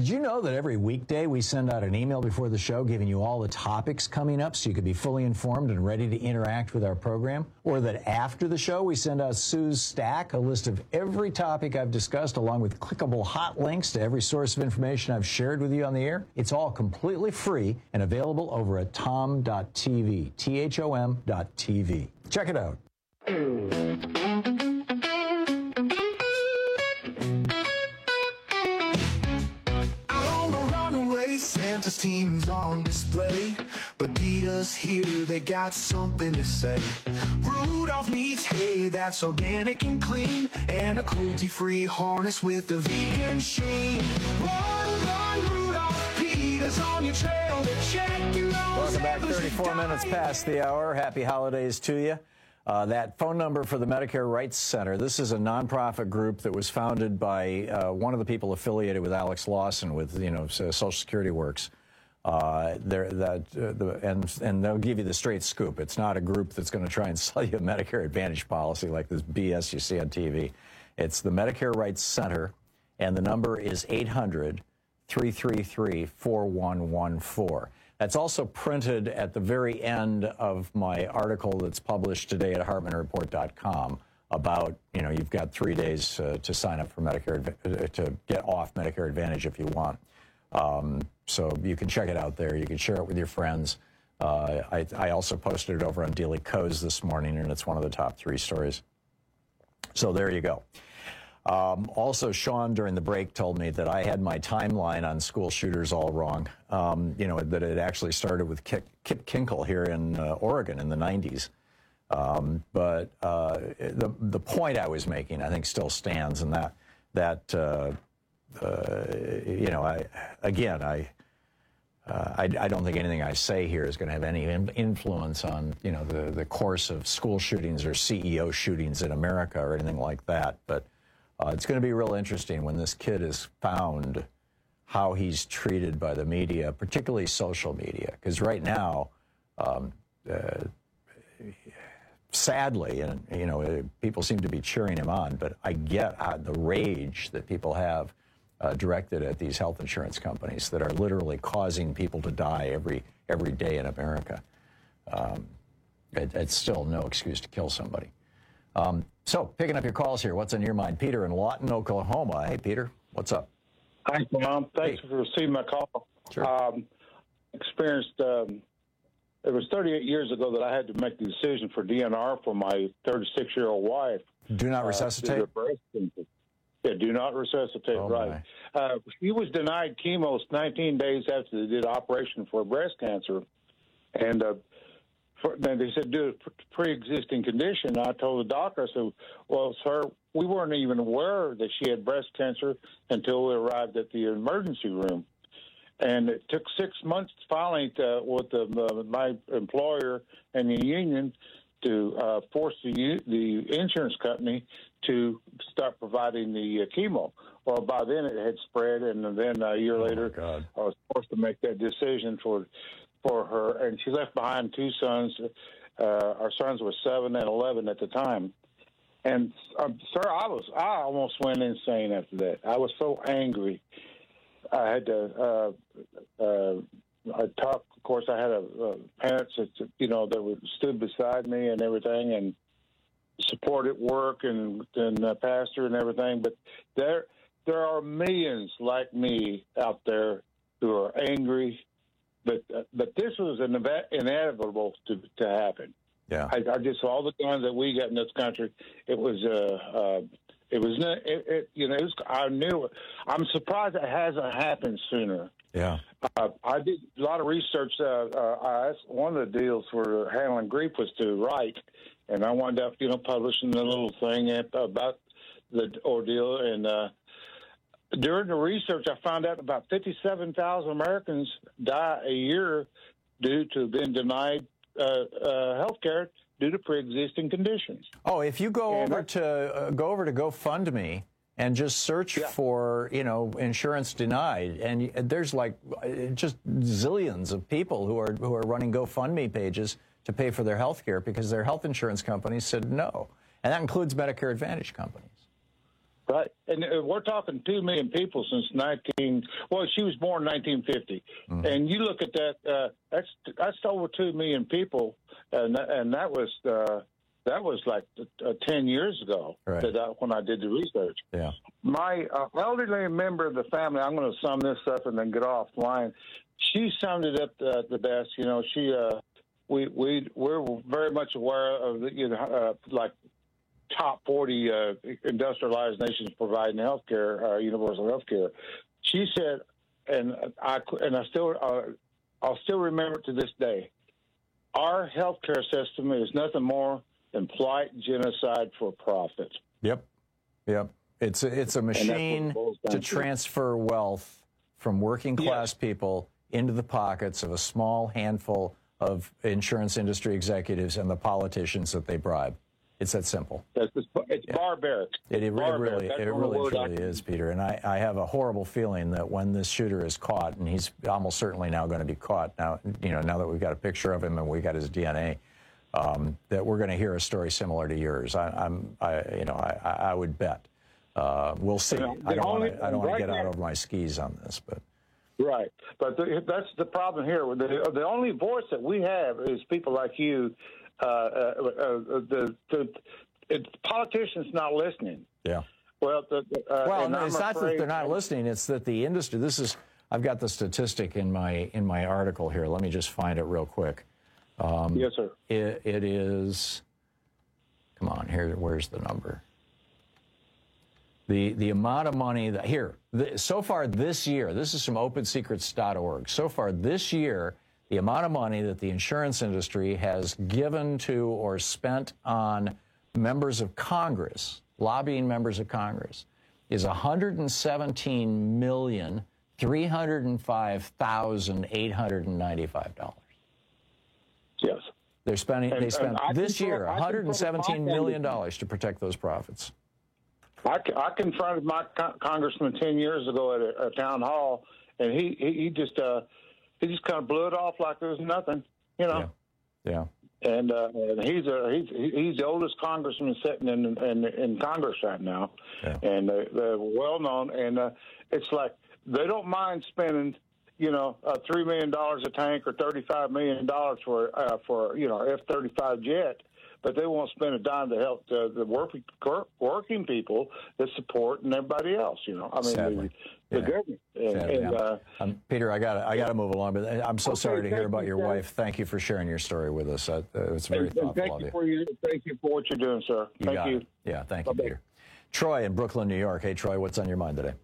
Did you know that every weekday we send out an email before the show giving you all the topics coming up so you could be fully informed and ready to interact with our program? Or that after the show we send out Sue's Stack, a list of every topic I've discussed along with clickable hot links to every source of information I've shared with you on the air? It's all completely free and available over at tom dot t v, T H O M dot T V. Check it out. Santa's team's on display, but beat us here, they got something to say. Rudolph needs hay that's organic and clean, and a cruelty-free harness with the vegan sheen. Run, run, Rudolph, Peter's on your trail to check your nose. Welcome back, thirty-four minutes past the hour. Happy holidays to you. Uh, that phone number for the Medicare Rights Center, this is a nonprofit group that was founded by uh, one of the people affiliated with Alex Lawson with, you know, Social Security Works. Uh, that, uh, the, and, and they'll give you the straight scoop. It's not a group that's going to try and sell you a Medicare Advantage policy like this B S you see on T V. It's the Medicare Rights Center, and the number is eight hundred, three three three, four one one four. That's also printed at the very end of my article that's published today at hartman report dot com about, you know, you've got three days uh, to sign up for Medicare, uh, to get off Medicare Advantage if you want. Um, so you can check it out there. You can share it with your friends. Uh, I, I also posted it over on Daily Kos this morning, and it's one of the top three stories. So there you go. Um, also, Sean, during the break, told me that I had my timeline on school shooters all wrong. Um, you know, that it actually started with Kip, Kip Kinkle here in uh, Oregon in the nineties. Um, but uh, the the point I was making, I think, still stands, and that that uh, uh, you know, I again, I, uh, I I don't think anything I say here is going to have any in influence on, you know, the the course of school shootings or C E O shootings in America or anything like that, but. Uh, it's going to be real interesting when this kid is found, how he's treated by the media, particularly social media. Because right now, um, uh, sadly, and you know, people seem to be cheering him on, but I get uh, the rage that people have uh, directed at these health insurance companies that are literally causing people to die every every day in America. Um, it, it's still no excuse to kill somebody. Um, so, picking up your calls here, what's on your mind? Peter in Lawton, Oklahoma. Hey, Peter, what's up? Hi, Mom. Thanks hey. for receiving my call. Sure. Um, experienced, um, it was thirty-eight years ago that I had to make the decision for D N R for my thirty-six-year-old wife. Do not resuscitate? Uh, yeah, do not resuscitate, oh, right. Uh, she was denied chemo nineteen days after they did operation for breast cancer. And uh, For, then they said, due to pre-existing condition. I told the doctor, I said, well, sir, we weren't even aware that she had breast cancer until we arrived at the emergency room. And it took six months finally to, with the, uh, my employer and the union to uh, force the, the insurance company to start providing the uh, chemo. Well, by then it had spread, and then a year oh later I was forced to make that decision for for her, and she left behind two sons. Uh, our sons were seven and eleven at the time. And, um, sir, I was I almost went insane after that. I was so angry. I had to, uh, uh, I talked, of course, I had a, uh, parents that, you know, that were, stood beside me and everything, and supported work and, and uh, pastor and everything. But there, there are millions like me out there who are angry. But uh, but this was an inevitable to to happen. Yeah, I, I just all the guns that we got in this country. It was uh, uh it was it, it you know it was, I knew it. I'm surprised it hasn't happened sooner. Yeah, uh, I did a lot of research. Uh, uh, I asked, one of the deals for handling grief was to write, and I wound up you know publishing a little thing about the ordeal and. Uh, During the research, I found out about fifty-seven thousand Americans die a year due to being denied uh, uh, health care due to pre-existing conditions. Oh, if you go and over to uh, go over to GoFundMe and just search yeah. for, you know, insurance denied, and there's like just zillions of people who are who are running GoFundMe pages to pay for their health care because their health insurance companies said no, and that includes Medicare Advantage companies. Right, and uh, we're talking two million people since nineteen. Well, she was born in nineteen fifty, mm-hmm. and you look at that. Uh, that's that's over two million people, and and that was uh, that was like uh, ten years ago right. that I, when I did the research. Yeah, my uh, elderly member of the family. I'm going to sum this up and then get offline. She summed it up uh, the best. You know, she uh, we we we're very much aware of the, you know uh, like. top forty uh, industrialized nations providing health care, uh, universal health care. She said, and I and I still uh, I'll still remember it to this day. Our health care system is nothing more than polite genocide for profit. Yep, yep. It's a, it's a machine to transfer wealth from working class yes. people into the pockets of a small handful of insurance industry executives and the politicians that they bribe. It's that simple. It's, it's yeah. barbaric. It, it barbaric. really, That's it really, truly I... is, Peter. And I, I have a horrible feeling that when this shooter is caught, and he's almost certainly now going to be caught now, you know, now that we've got a picture of him and we got his D N A, um, that we're going to hear a story similar to yours. I, I'm, I, you know, I, I would bet. Uh, we'll see. You know, I don't want to. I don't want right to get now, out over my skis on this, but. Right, but the, that's the problem here. The, the only voice that we have is people like you. Uh, uh, uh, the, the It, politicians not listening. Yeah. Well, the, uh, well, no, I'm it's not that afraid... they're not listening. It's that the industry. This is. I've got the statistic in my in my article here. Let me just find it real quick. Um, yes, sir. It, it is. Come on, here. Where's the number? The the amount of money that here the, so far this year. This is from open secrets dot org. So far this year, the amount of money that the insurance industry has given to or spent on members of Congress, lobbying members of Congress, is one hundred seventeen million, three hundred five thousand, eight hundred ninety-five dollars. Yes. They're spending, and, they spent this confront, year one hundred seventeen million dollars to protect those profits. I, I confronted my co- congressman ten years ago at a, a town hall, and he, he, he just uh, he just kind of blew it off like there was nothing, you know. Yeah. yeah. And, uh, and he's a he's he's the oldest congressman sitting in in, in Congress right now, yeah. and uh, they're well known. And uh, it's like they don't mind spending, you know, uh, three million dollars a tank or thirty five million dollars for uh, for you know F thirty five jet, but they won't spend a dime to help the, the working working people that support and everybody else. You know, I mean, Sadly. the, the yeah. government. And, Sadly, and, uh, um, Peter, I got I got to move along, but I'm so okay, sorry to hear about you, your sir. wife. Thank you for sharing your story with us. Uh, it's very and, thoughtful and thank of you you. for you. Thank you for what you're doing, sir. You thank got you. It. Yeah, thank Bye-bye. you, Peter. Troy in Brooklyn, New York. Hey, Troy, what's on your mind today?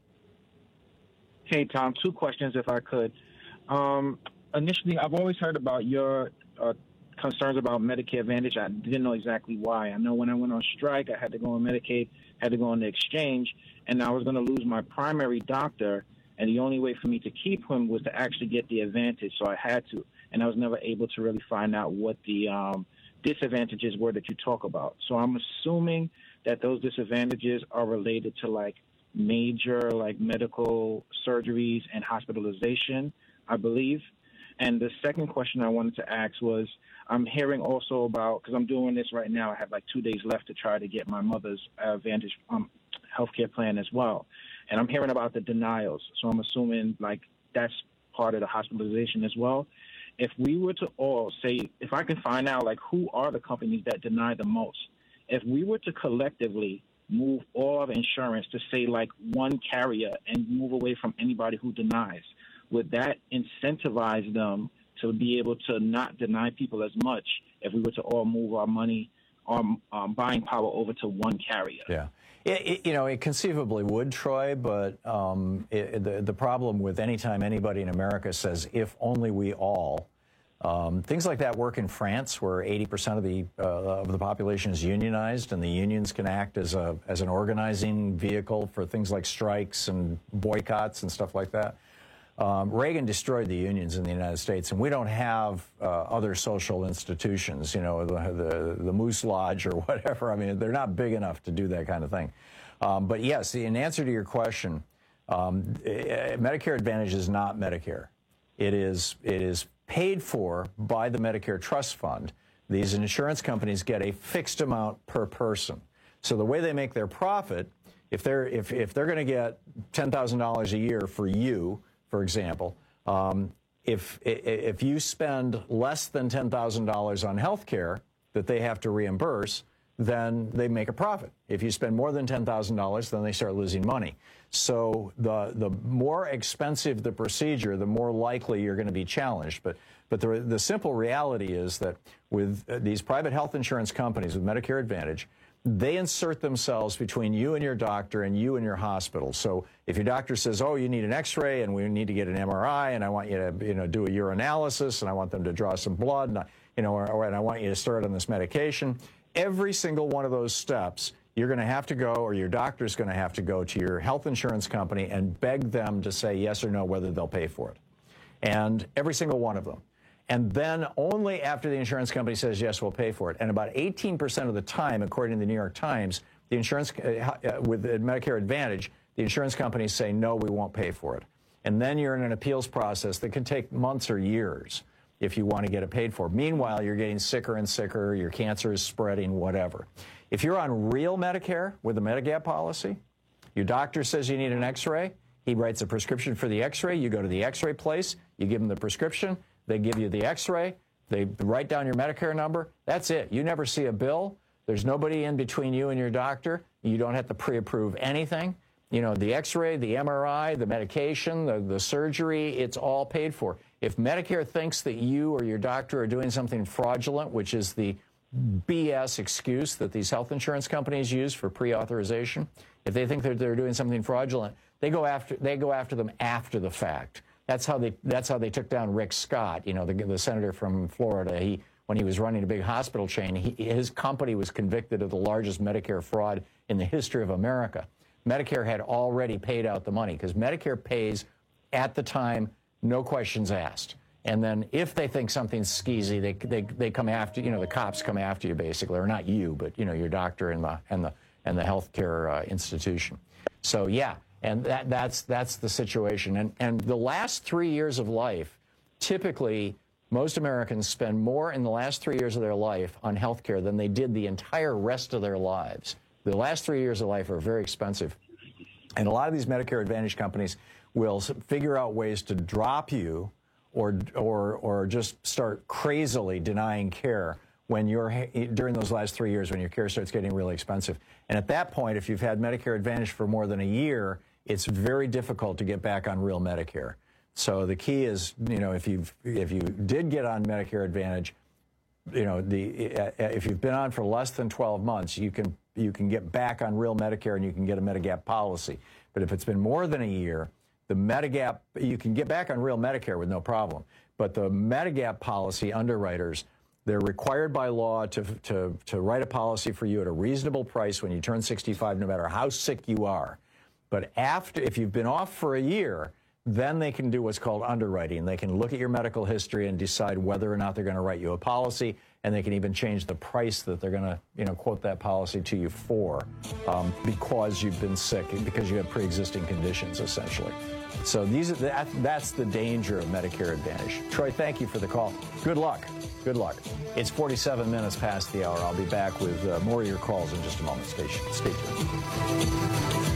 Hey, Tom, two questions if I could. Um, initially, I've always heard about your uh, concerns about Medicare Advantage. I didn't know exactly why. I know when I went on strike, I had to go on Medicaid, had to go on the exchange, and I was going to lose my primary doctor, and the only way for me to keep him was to actually get the advantage, so I had to. And I was never able to really find out what the um, disadvantages were that you talk about. So I'm assuming that those disadvantages are related to, like, major, like, medical surgeries and hospitalization, I believe. And the second question I wanted to ask was, I'm hearing also about, because I'm doing this right now, I have like two days left to try to get my mother's Advantage um, healthcare plan as well. And I'm hearing about the denials. So I'm assuming like that's part of the hospitalization as well. If we were to all say, if I can find out like who are the companies that deny the most, if we were to collectively move all of insurance to say like one carrier and move away from anybody who denies, would that incentivize them to be able to not deny people as much if we were to all move our money, our um, buying power over to one carrier? Yeah. It, it, you know, it conceivably would, Troy, but um, it, the, the problem with any time anybody in America says, if only we all, um, things like that work in France, where eighty percent of the, uh, of the population is unionized, and the unions can act as, a, as an organizing vehicle for things like strikes and boycotts and stuff like that. Um, Reagan destroyed the unions in the United States, and we don't have uh, other social institutions, you know, the, the, the Moose Lodge or whatever. I mean, they're not big enough to do that kind of thing. Um, but yes, in answer to your question, um, Medicare Advantage is not Medicare. It is, it is paid for by the Medicare Trust Fund. These insurance companies get a fixed amount per person. So the way they make their profit if they're if if they're going to get ten thousand dollars a year for you, for example, um, if if you spend less than ten thousand dollars on health care that they have to reimburse, then they make a profit. If you spend more than ten thousand dollars, then they start losing money. So the the more expensive the procedure, the more likely you're going to be challenged. But but the the simple reality is that with these private health insurance companies, with Medicare Advantage, they insert themselves between you and your doctor and you and your hospital. So if your doctor says, oh, you need an x-ray and we need to get an M R I and I want you to, you know, do a urinalysis and I want them to draw some blood, and I, you know, or, or and I want you to start on this medication, every single one of those steps, you're going to have to go, or your doctor's going to have to go to your health insurance company and beg them to say yes or no whether they'll pay for it. And every single one of them. And then only after the insurance company says, yes, we'll pay for it. And about eighteen percent of the time, according to the New York Times, the insurance, uh, uh, with the Medicare Advantage, the insurance companies say, no, we won't pay for it. And then you're in an appeals process that can take months or years if you want to get it paid for. Meanwhile, you're getting sicker and sicker, your cancer is spreading, whatever. If you're on real Medicare with a Medigap policy, your doctor says you need an x-ray, he writes a prescription for the x-ray, you go to the x-ray place, you give him the prescription, they give you the x-ray, they write down your Medicare number, that's it. You never see a bill, there's nobody in between you and your doctor, you don't have to pre-approve anything. You know, the x-ray, the M R I, the medication, the, the surgery, it's all paid for. If Medicare thinks that you or your doctor are doing something fraudulent, which is the B S excuse that these health insurance companies use for pre-authorization, if they think that they're doing something fraudulent, they go after they go after them after the fact. That's how they that's how they took down Rick Scott, you know, the, the senator from Florida. He when he was running a big hospital chain, he, his company was convicted of the largest Medicare fraud in the history of America. Medicare had already paid out the money because Medicare pays at the time, no questions asked. And then if they think something's skeezy, they they they come after, you know, the cops come after you basically, or not you, but you know, your doctor and the and the and the healthcare uh, institution. So yeah, and that that's that's the situation. And and the last three years of life, typically most Americans spend more in the last three years of their life on healthcare than they did the entire rest of their lives. The last three years of life are very expensive. And a lot of these Medicare Advantage companies will figure out ways to drop you or or or just start crazily denying care when you're during those last three years when your care starts getting really expensive. And at that point, if you've had Medicare Advantage for more than a year, it's very difficult to get back on real Medicare. So the key is, you know, if you've if you did get on Medicare Advantage, you know, the if you've been on for less than twelve months, you can you can get back on real Medicare and you can get a Medigap policy. But if it's been more than a year, the Medigap, you can get back on real Medicare with no problem. But the Medigap policy underwriters, they're required by law to, to, to write a policy for you at a reasonable price when you turn sixty-five, no matter how sick you are. But after, if you've been off for a year, then they can do what's called underwriting. They can look at your medical history and decide whether or not they're going to write you a policy, and they can even change the price that they're going to, you know, quote that policy to you for, um, because you've been sick, because you have pre-existing conditions, essentially. So these are that, that's the danger of Medicare Advantage. Troy, thank you for the call. Good luck. Good luck. It's forty-seven minutes past the hour. I'll be back with uh, more of your calls in just a moment. Stay, stay tuned.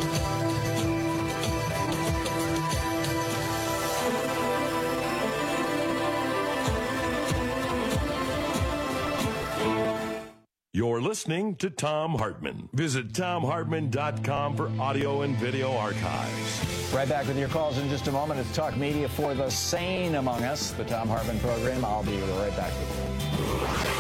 You're listening to Thom Hartmann. Visit Thom Hartmann dot com for audio and video archives. Right back with your calls in just a moment. It's Talk Media for the sane among us, the Thom Hartmann program. I'll be right back with you.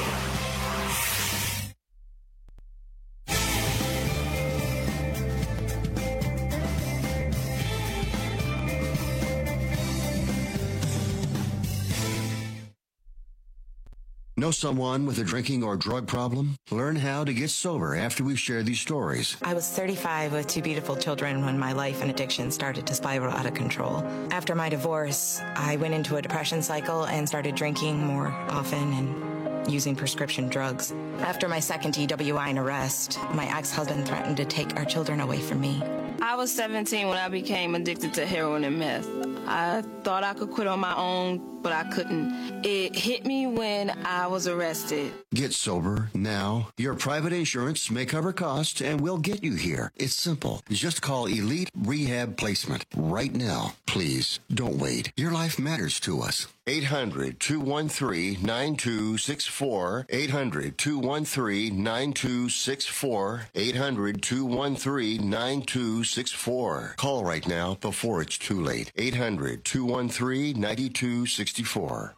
Know someone with a drinking or drug problem? Learn how to get sober after we share these stories. I was thirty-five with two beautiful children when my life and addiction started to spiral out of control. After my divorce, I went into a depression cycle and started drinking more often and using prescription drugs. After my second D W I and arrest, my ex-husband threatened to take our children away from me. I was seventeen when I became addicted to heroin and meth. I thought I could quit on my own, but I couldn't. It hit me when I was arrested. Get sober now. Your private insurance may cover costs and we'll get you here. It's simple. Just call Elite Rehab Placement right now. Please don't wait. Your life matters to us. eight hundred, two one three, nine two six four. eight hundred, two one three, nine two six four. eight hundred, two one three, nine two six four. Call right now before it's too late. eight hundred, two one three, nine two six four.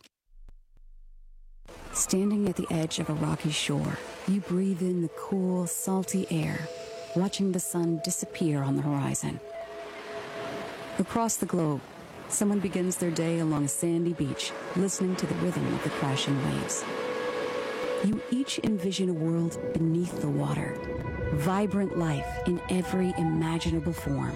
Standing at the edge of a rocky shore, you breathe in the cool, salty air, watching the sun disappear on the horizon. Across the globe, someone begins their day along a sandy beach, listening to the rhythm of the crashing waves. You each envision a world beneath the water, vibrant life in every imaginable form.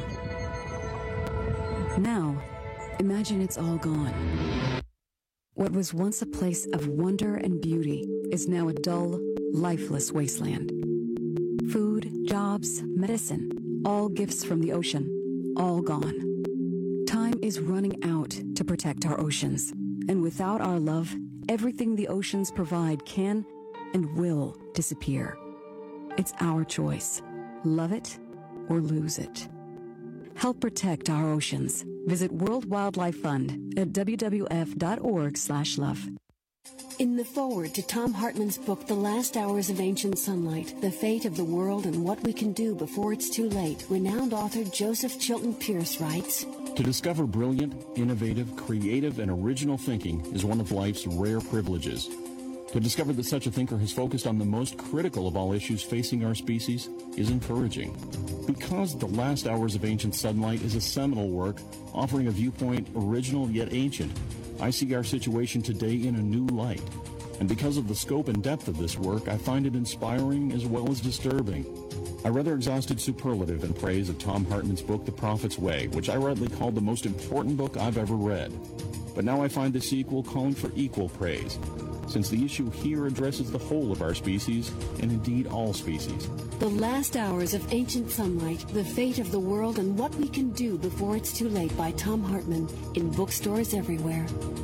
Now, imagine it's all gone. What was once a place of wonder and beauty is now a dull, lifeless wasteland. Food, jobs, medicine, all gifts from the ocean, all gone. Time is running out to protect our oceans, and without our love, everything the oceans provide can and will disappear. It's our choice. Love it or lose it. Help protect our oceans. Visit World Wildlife Fund at w w f dot org slash love. In the foreword to Thom Hartmann's book, The Last Hours of Ancient Sunlight, The Fate of the World and What We Can Do Before It's Too Late, renowned author Joseph Chilton Pearce writes, To discover brilliant, innovative, creative, and original thinking is one of life's rare privileges. To discover that such a thinker has focused on the most critical of all issues facing our species is encouraging. Because The Last Hours of Ancient Sunlight is a seminal work offering a viewpoint original yet ancient, I see our situation today in a new light. And because of the scope and depth of this work, I find it inspiring as well as disturbing. I rather exhausted superlative in praise of Thom Hartmann's book, The Prophet's Way, which I rightly called the most important book I've ever read. But now I find the sequel calling for equal praise, since the issue here addresses the whole of our species, and indeed all species. The Last Hours of Ancient Sunlight, The Fate of the World and What We Can Do Before It's Too Late by Thom Hartmann, in bookstores everywhere.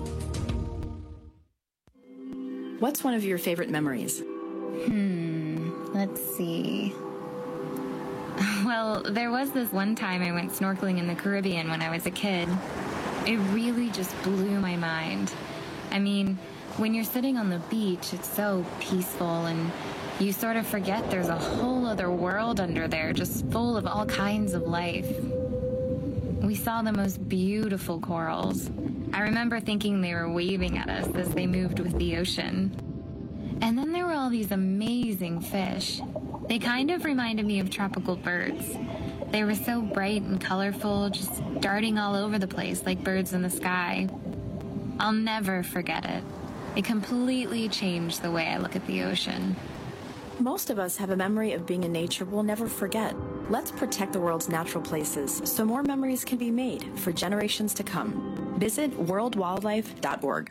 What's one of your favorite memories? Hmm, let's see. Well, there was this one time I went snorkeling in the Caribbean when I was a kid. It really just blew my mind. I mean, when you're sitting on the beach, it's so peaceful, and you sort of forget there's a whole other world under there, just full of all kinds of life. We saw the most beautiful corals. I remember thinking they were waving at us as they moved with the ocean. And then there were all these amazing fish. They kind of reminded me of tropical birds. They were so bright and colorful, just darting all over the place like birds in the sky. I'll never forget it. It completely changed the way I look at the ocean. Most of us have a memory of being in nature we'll never forget. Let's protect the world's natural places so more memories can be made for generations to come. Visit world wildlife dot org.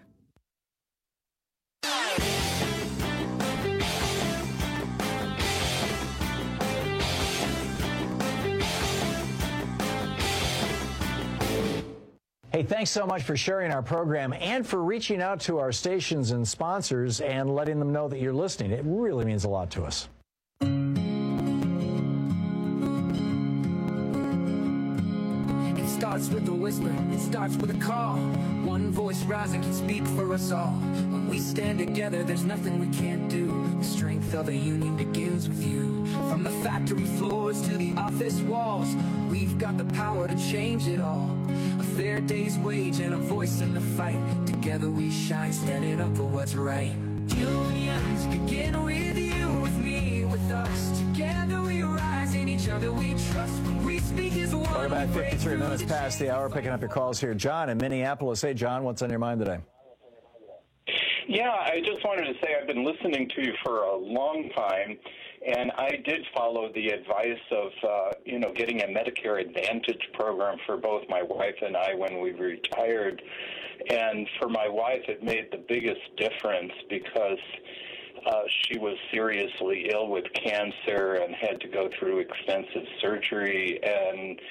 Hey, thanks so much for sharing our program and for reaching out to our stations and sponsors and letting them know that you're listening. It really means a lot to us. It starts with a whisper, it starts with a call. One voice rising can speak for us all. When we stand together, there's nothing we can't do. The strength of a union begins with you. From the factory floors to the office walls, we've got the power to change it all. A fair day's wage and a voice in the fight. Together we shine, standing up for what's right. Unions begin with you, with me, with us. Together we rise, in each other we trust. When we speak is one. We're about fifty-three minutes past the hour, picking up your calls here. John in Minneapolis. Hey, John, what's on your mind today? Yeah, I just wanted to say I've been listening to you for a long time, and I did follow the advice of, uh, you know, getting a Medicare Advantage program for both my wife and I when we retired. And for my wife, it made the biggest difference because uh, she was seriously ill with cancer and had to go through extensive surgery. And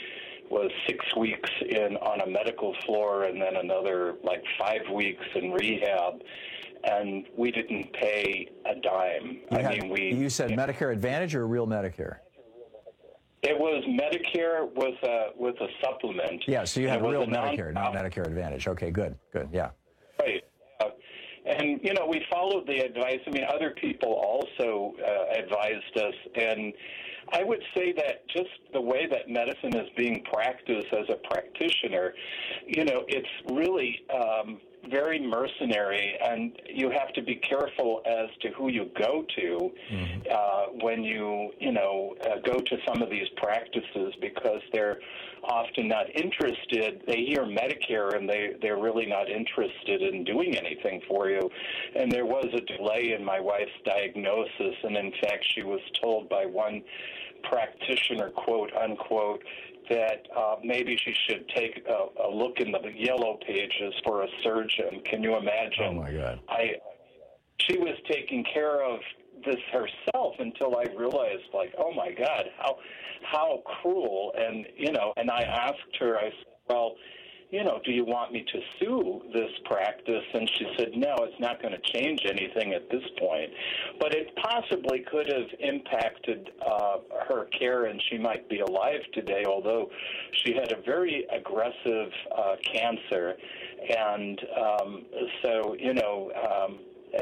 was six weeks in on a medical floor and then another like five weeks in rehab, and we didn't pay a dime. You I had, mean, we. You said Medicare Advantage or real Medicare? It was Medicare with a with a supplement. Yeah, so you had real Medicare, non- not Medicare Advantage. Okay, good, good, yeah. Right. Uh, and, you know, we followed the advice. I mean, other people also uh, advised us. And I would say that just the way that medicine is being practiced as a practitioner, you know, it's really um, very mercenary, and you have to be careful as to who you go to mm-hmm. uh, when you, you know, uh, go to some of these practices, because they're often not interested. They hear Medicare, and they, they're really not interested in doing anything for you. And there was a delay in my wife's diagnosis, and in fact, she was told by one practitioner, quote, unquote, that uh, maybe she should take a, a look in the yellow pages for a surgeon. Can you imagine? Oh, my God. I, she was taking care of this herself until I realized, like, oh, my God, how how cruel. And, you know, and I asked her, I said, well, you know, do you want me to sue this practice? And she said, no, it's not going to change anything at this point. But it possibly could have impacted uh, her care, and she might be alive today, although she had a very aggressive uh, cancer. And um, so, you know, um,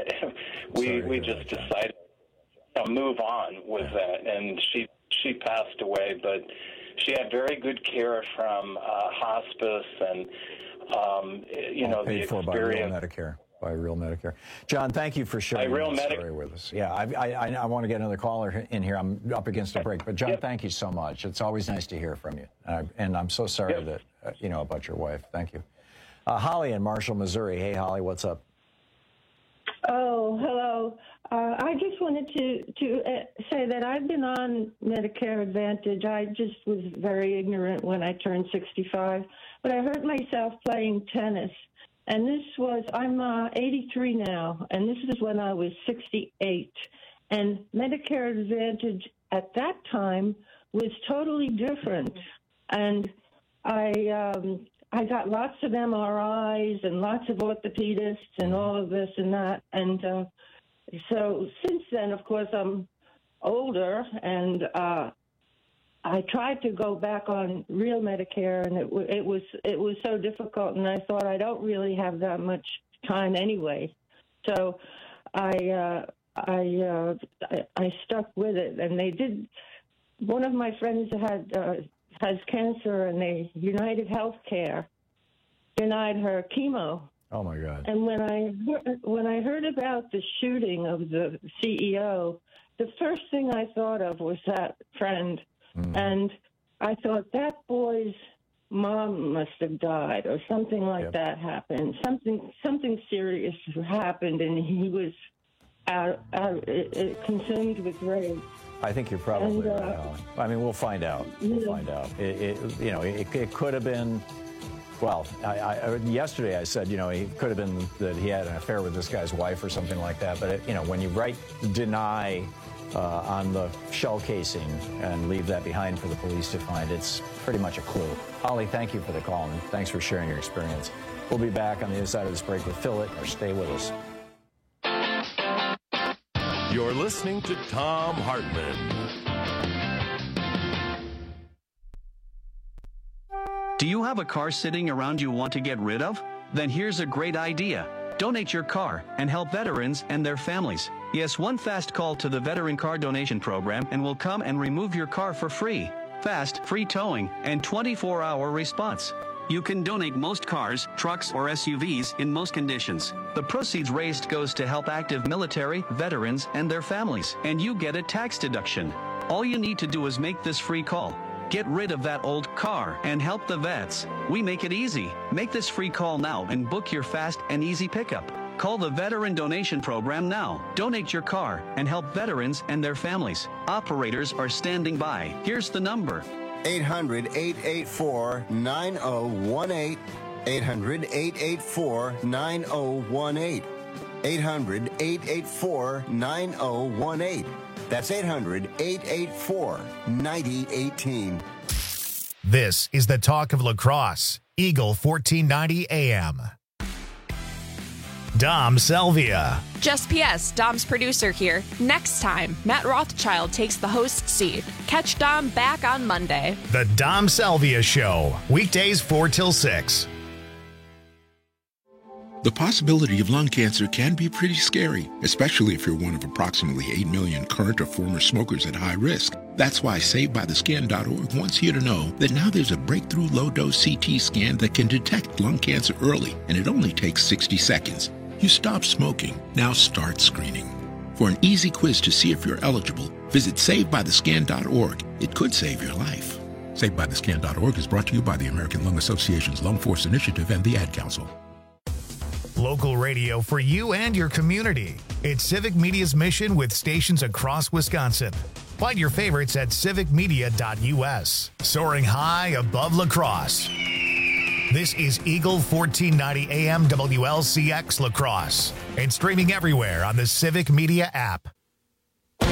we we just decided to move on with that. And she, she passed away, but she had very good care from uh, hospice and, um, you All know, paid the for by real experience. Medicare. By real Medicare. John, thank you for sharing real that Medi- story with us. Yeah, I, I, I want to get another caller in here. I'm up against a break. But, John, Yep. thank you so much. It's always nice to hear from you. Uh, and I'm so sorry Yep. that, uh, you know, about your wife. Thank you. Uh, Holly in Marshall, Missouri. Hey, Holly, what's up? Oh, hello. Uh, I just wanted to to uh, say that I've been on Medicare Advantage. I just was very ignorant when I turned sixty-five, but I hurt myself playing tennis. And this was, I'm uh, eighty-three now, and this is when I was sixty-eight. And Medicare Advantage at that time was totally different. And I um, I got lots of M R Is and lots of orthopedists and all of this and that. And uh, so since then, of course, I'm older, and uh, I tried to go back on real Medicare, and it, w- it was it was so difficult. And I thought, I don't really have that much time anyway, so I uh, I, uh, I I stuck with it. And they did. One of my friends had uh, has cancer, and they United Healthcare denied her chemo. Oh, my God. And when I when I heard about the shooting of the C E O, the first thing I thought of was that friend. Mm. And I thought, that boy's mom must have died, or something like Yep. that happened. Something something serious happened, and he was out, out, it, it consumed with rage. I think you're probably And, uh, right, Holly. I mean, we'll find out. We'll yeah. find out. It, it, you know, it, it could have been, well, I, I, yesterday I said, you know, it could have been that he had an affair with this guy's wife or something like that. But, it, you know, when you write deny uh, on the shell casing and leave that behind for the police to find, it's pretty much a clue. Holly, thank you for the call, and thanks for sharing your experience. We'll be back on the other side of this break with Phil Ittner. Stay with us. You're listening to Thom Hartmann. Do you have a car sitting around you want to get rid of? Then here's a great idea. Donate your car and help veterans and their families. Yes, one fast call to the Veteran Car Donation Program and we'll come and remove your car for free. Fast, free towing, and twenty-four hour response. You can donate most cars, trucks, or S U Vs in most conditions. The proceeds raised goes to help active military, veterans, and their families, and you get a tax deduction. All you need to do is make this free call. Get rid of that old car and help the vets. We make it easy. Make this free call now and book your fast and easy pickup. Call the Veteran Donation Program now. Donate your car and help veterans and their families. Operators are standing by. Here's the number. eight hundred, eight eight four, nine oh one eight. eight hundred, eight eight four, nine oh one eight. eight hundred, eight eight four, nine oh one eight. That's eight hundred, eight eight four, nine oh one eight. This is the talk of lacrosse. Eagle fourteen ninety A M. Dom Selvia. Just P S, Dom's producer here. Next time, Matt Rothschild takes the host seat. Catch Dom back on Monday. The Dom Selvia Show. Weekdays four till six. The possibility of lung cancer can be pretty scary, especially if you're one of approximately eight million current or former smokers at high risk. That's why Saved By The Scan dot org wants you to know that now there's a breakthrough low-dose C T scan that can detect lung cancer early, and it only takes sixty seconds. You stop smoking. Now start screening. For an easy quiz to see if you're eligible, visit Saved By The Scan dot org. It could save your life. Saved By The Scan dot org is brought to you by the American Lung Association's Lung Force Initiative and the Ad Council. Local radio for you and your community. It's Civic Media's mission with stations across Wisconsin. Find your favorites at civic media dot U S. Soaring high above lacrosse. This is Eagle fourteen ninety A M W L C X Lacrosse and streaming everywhere on the Civic Media app.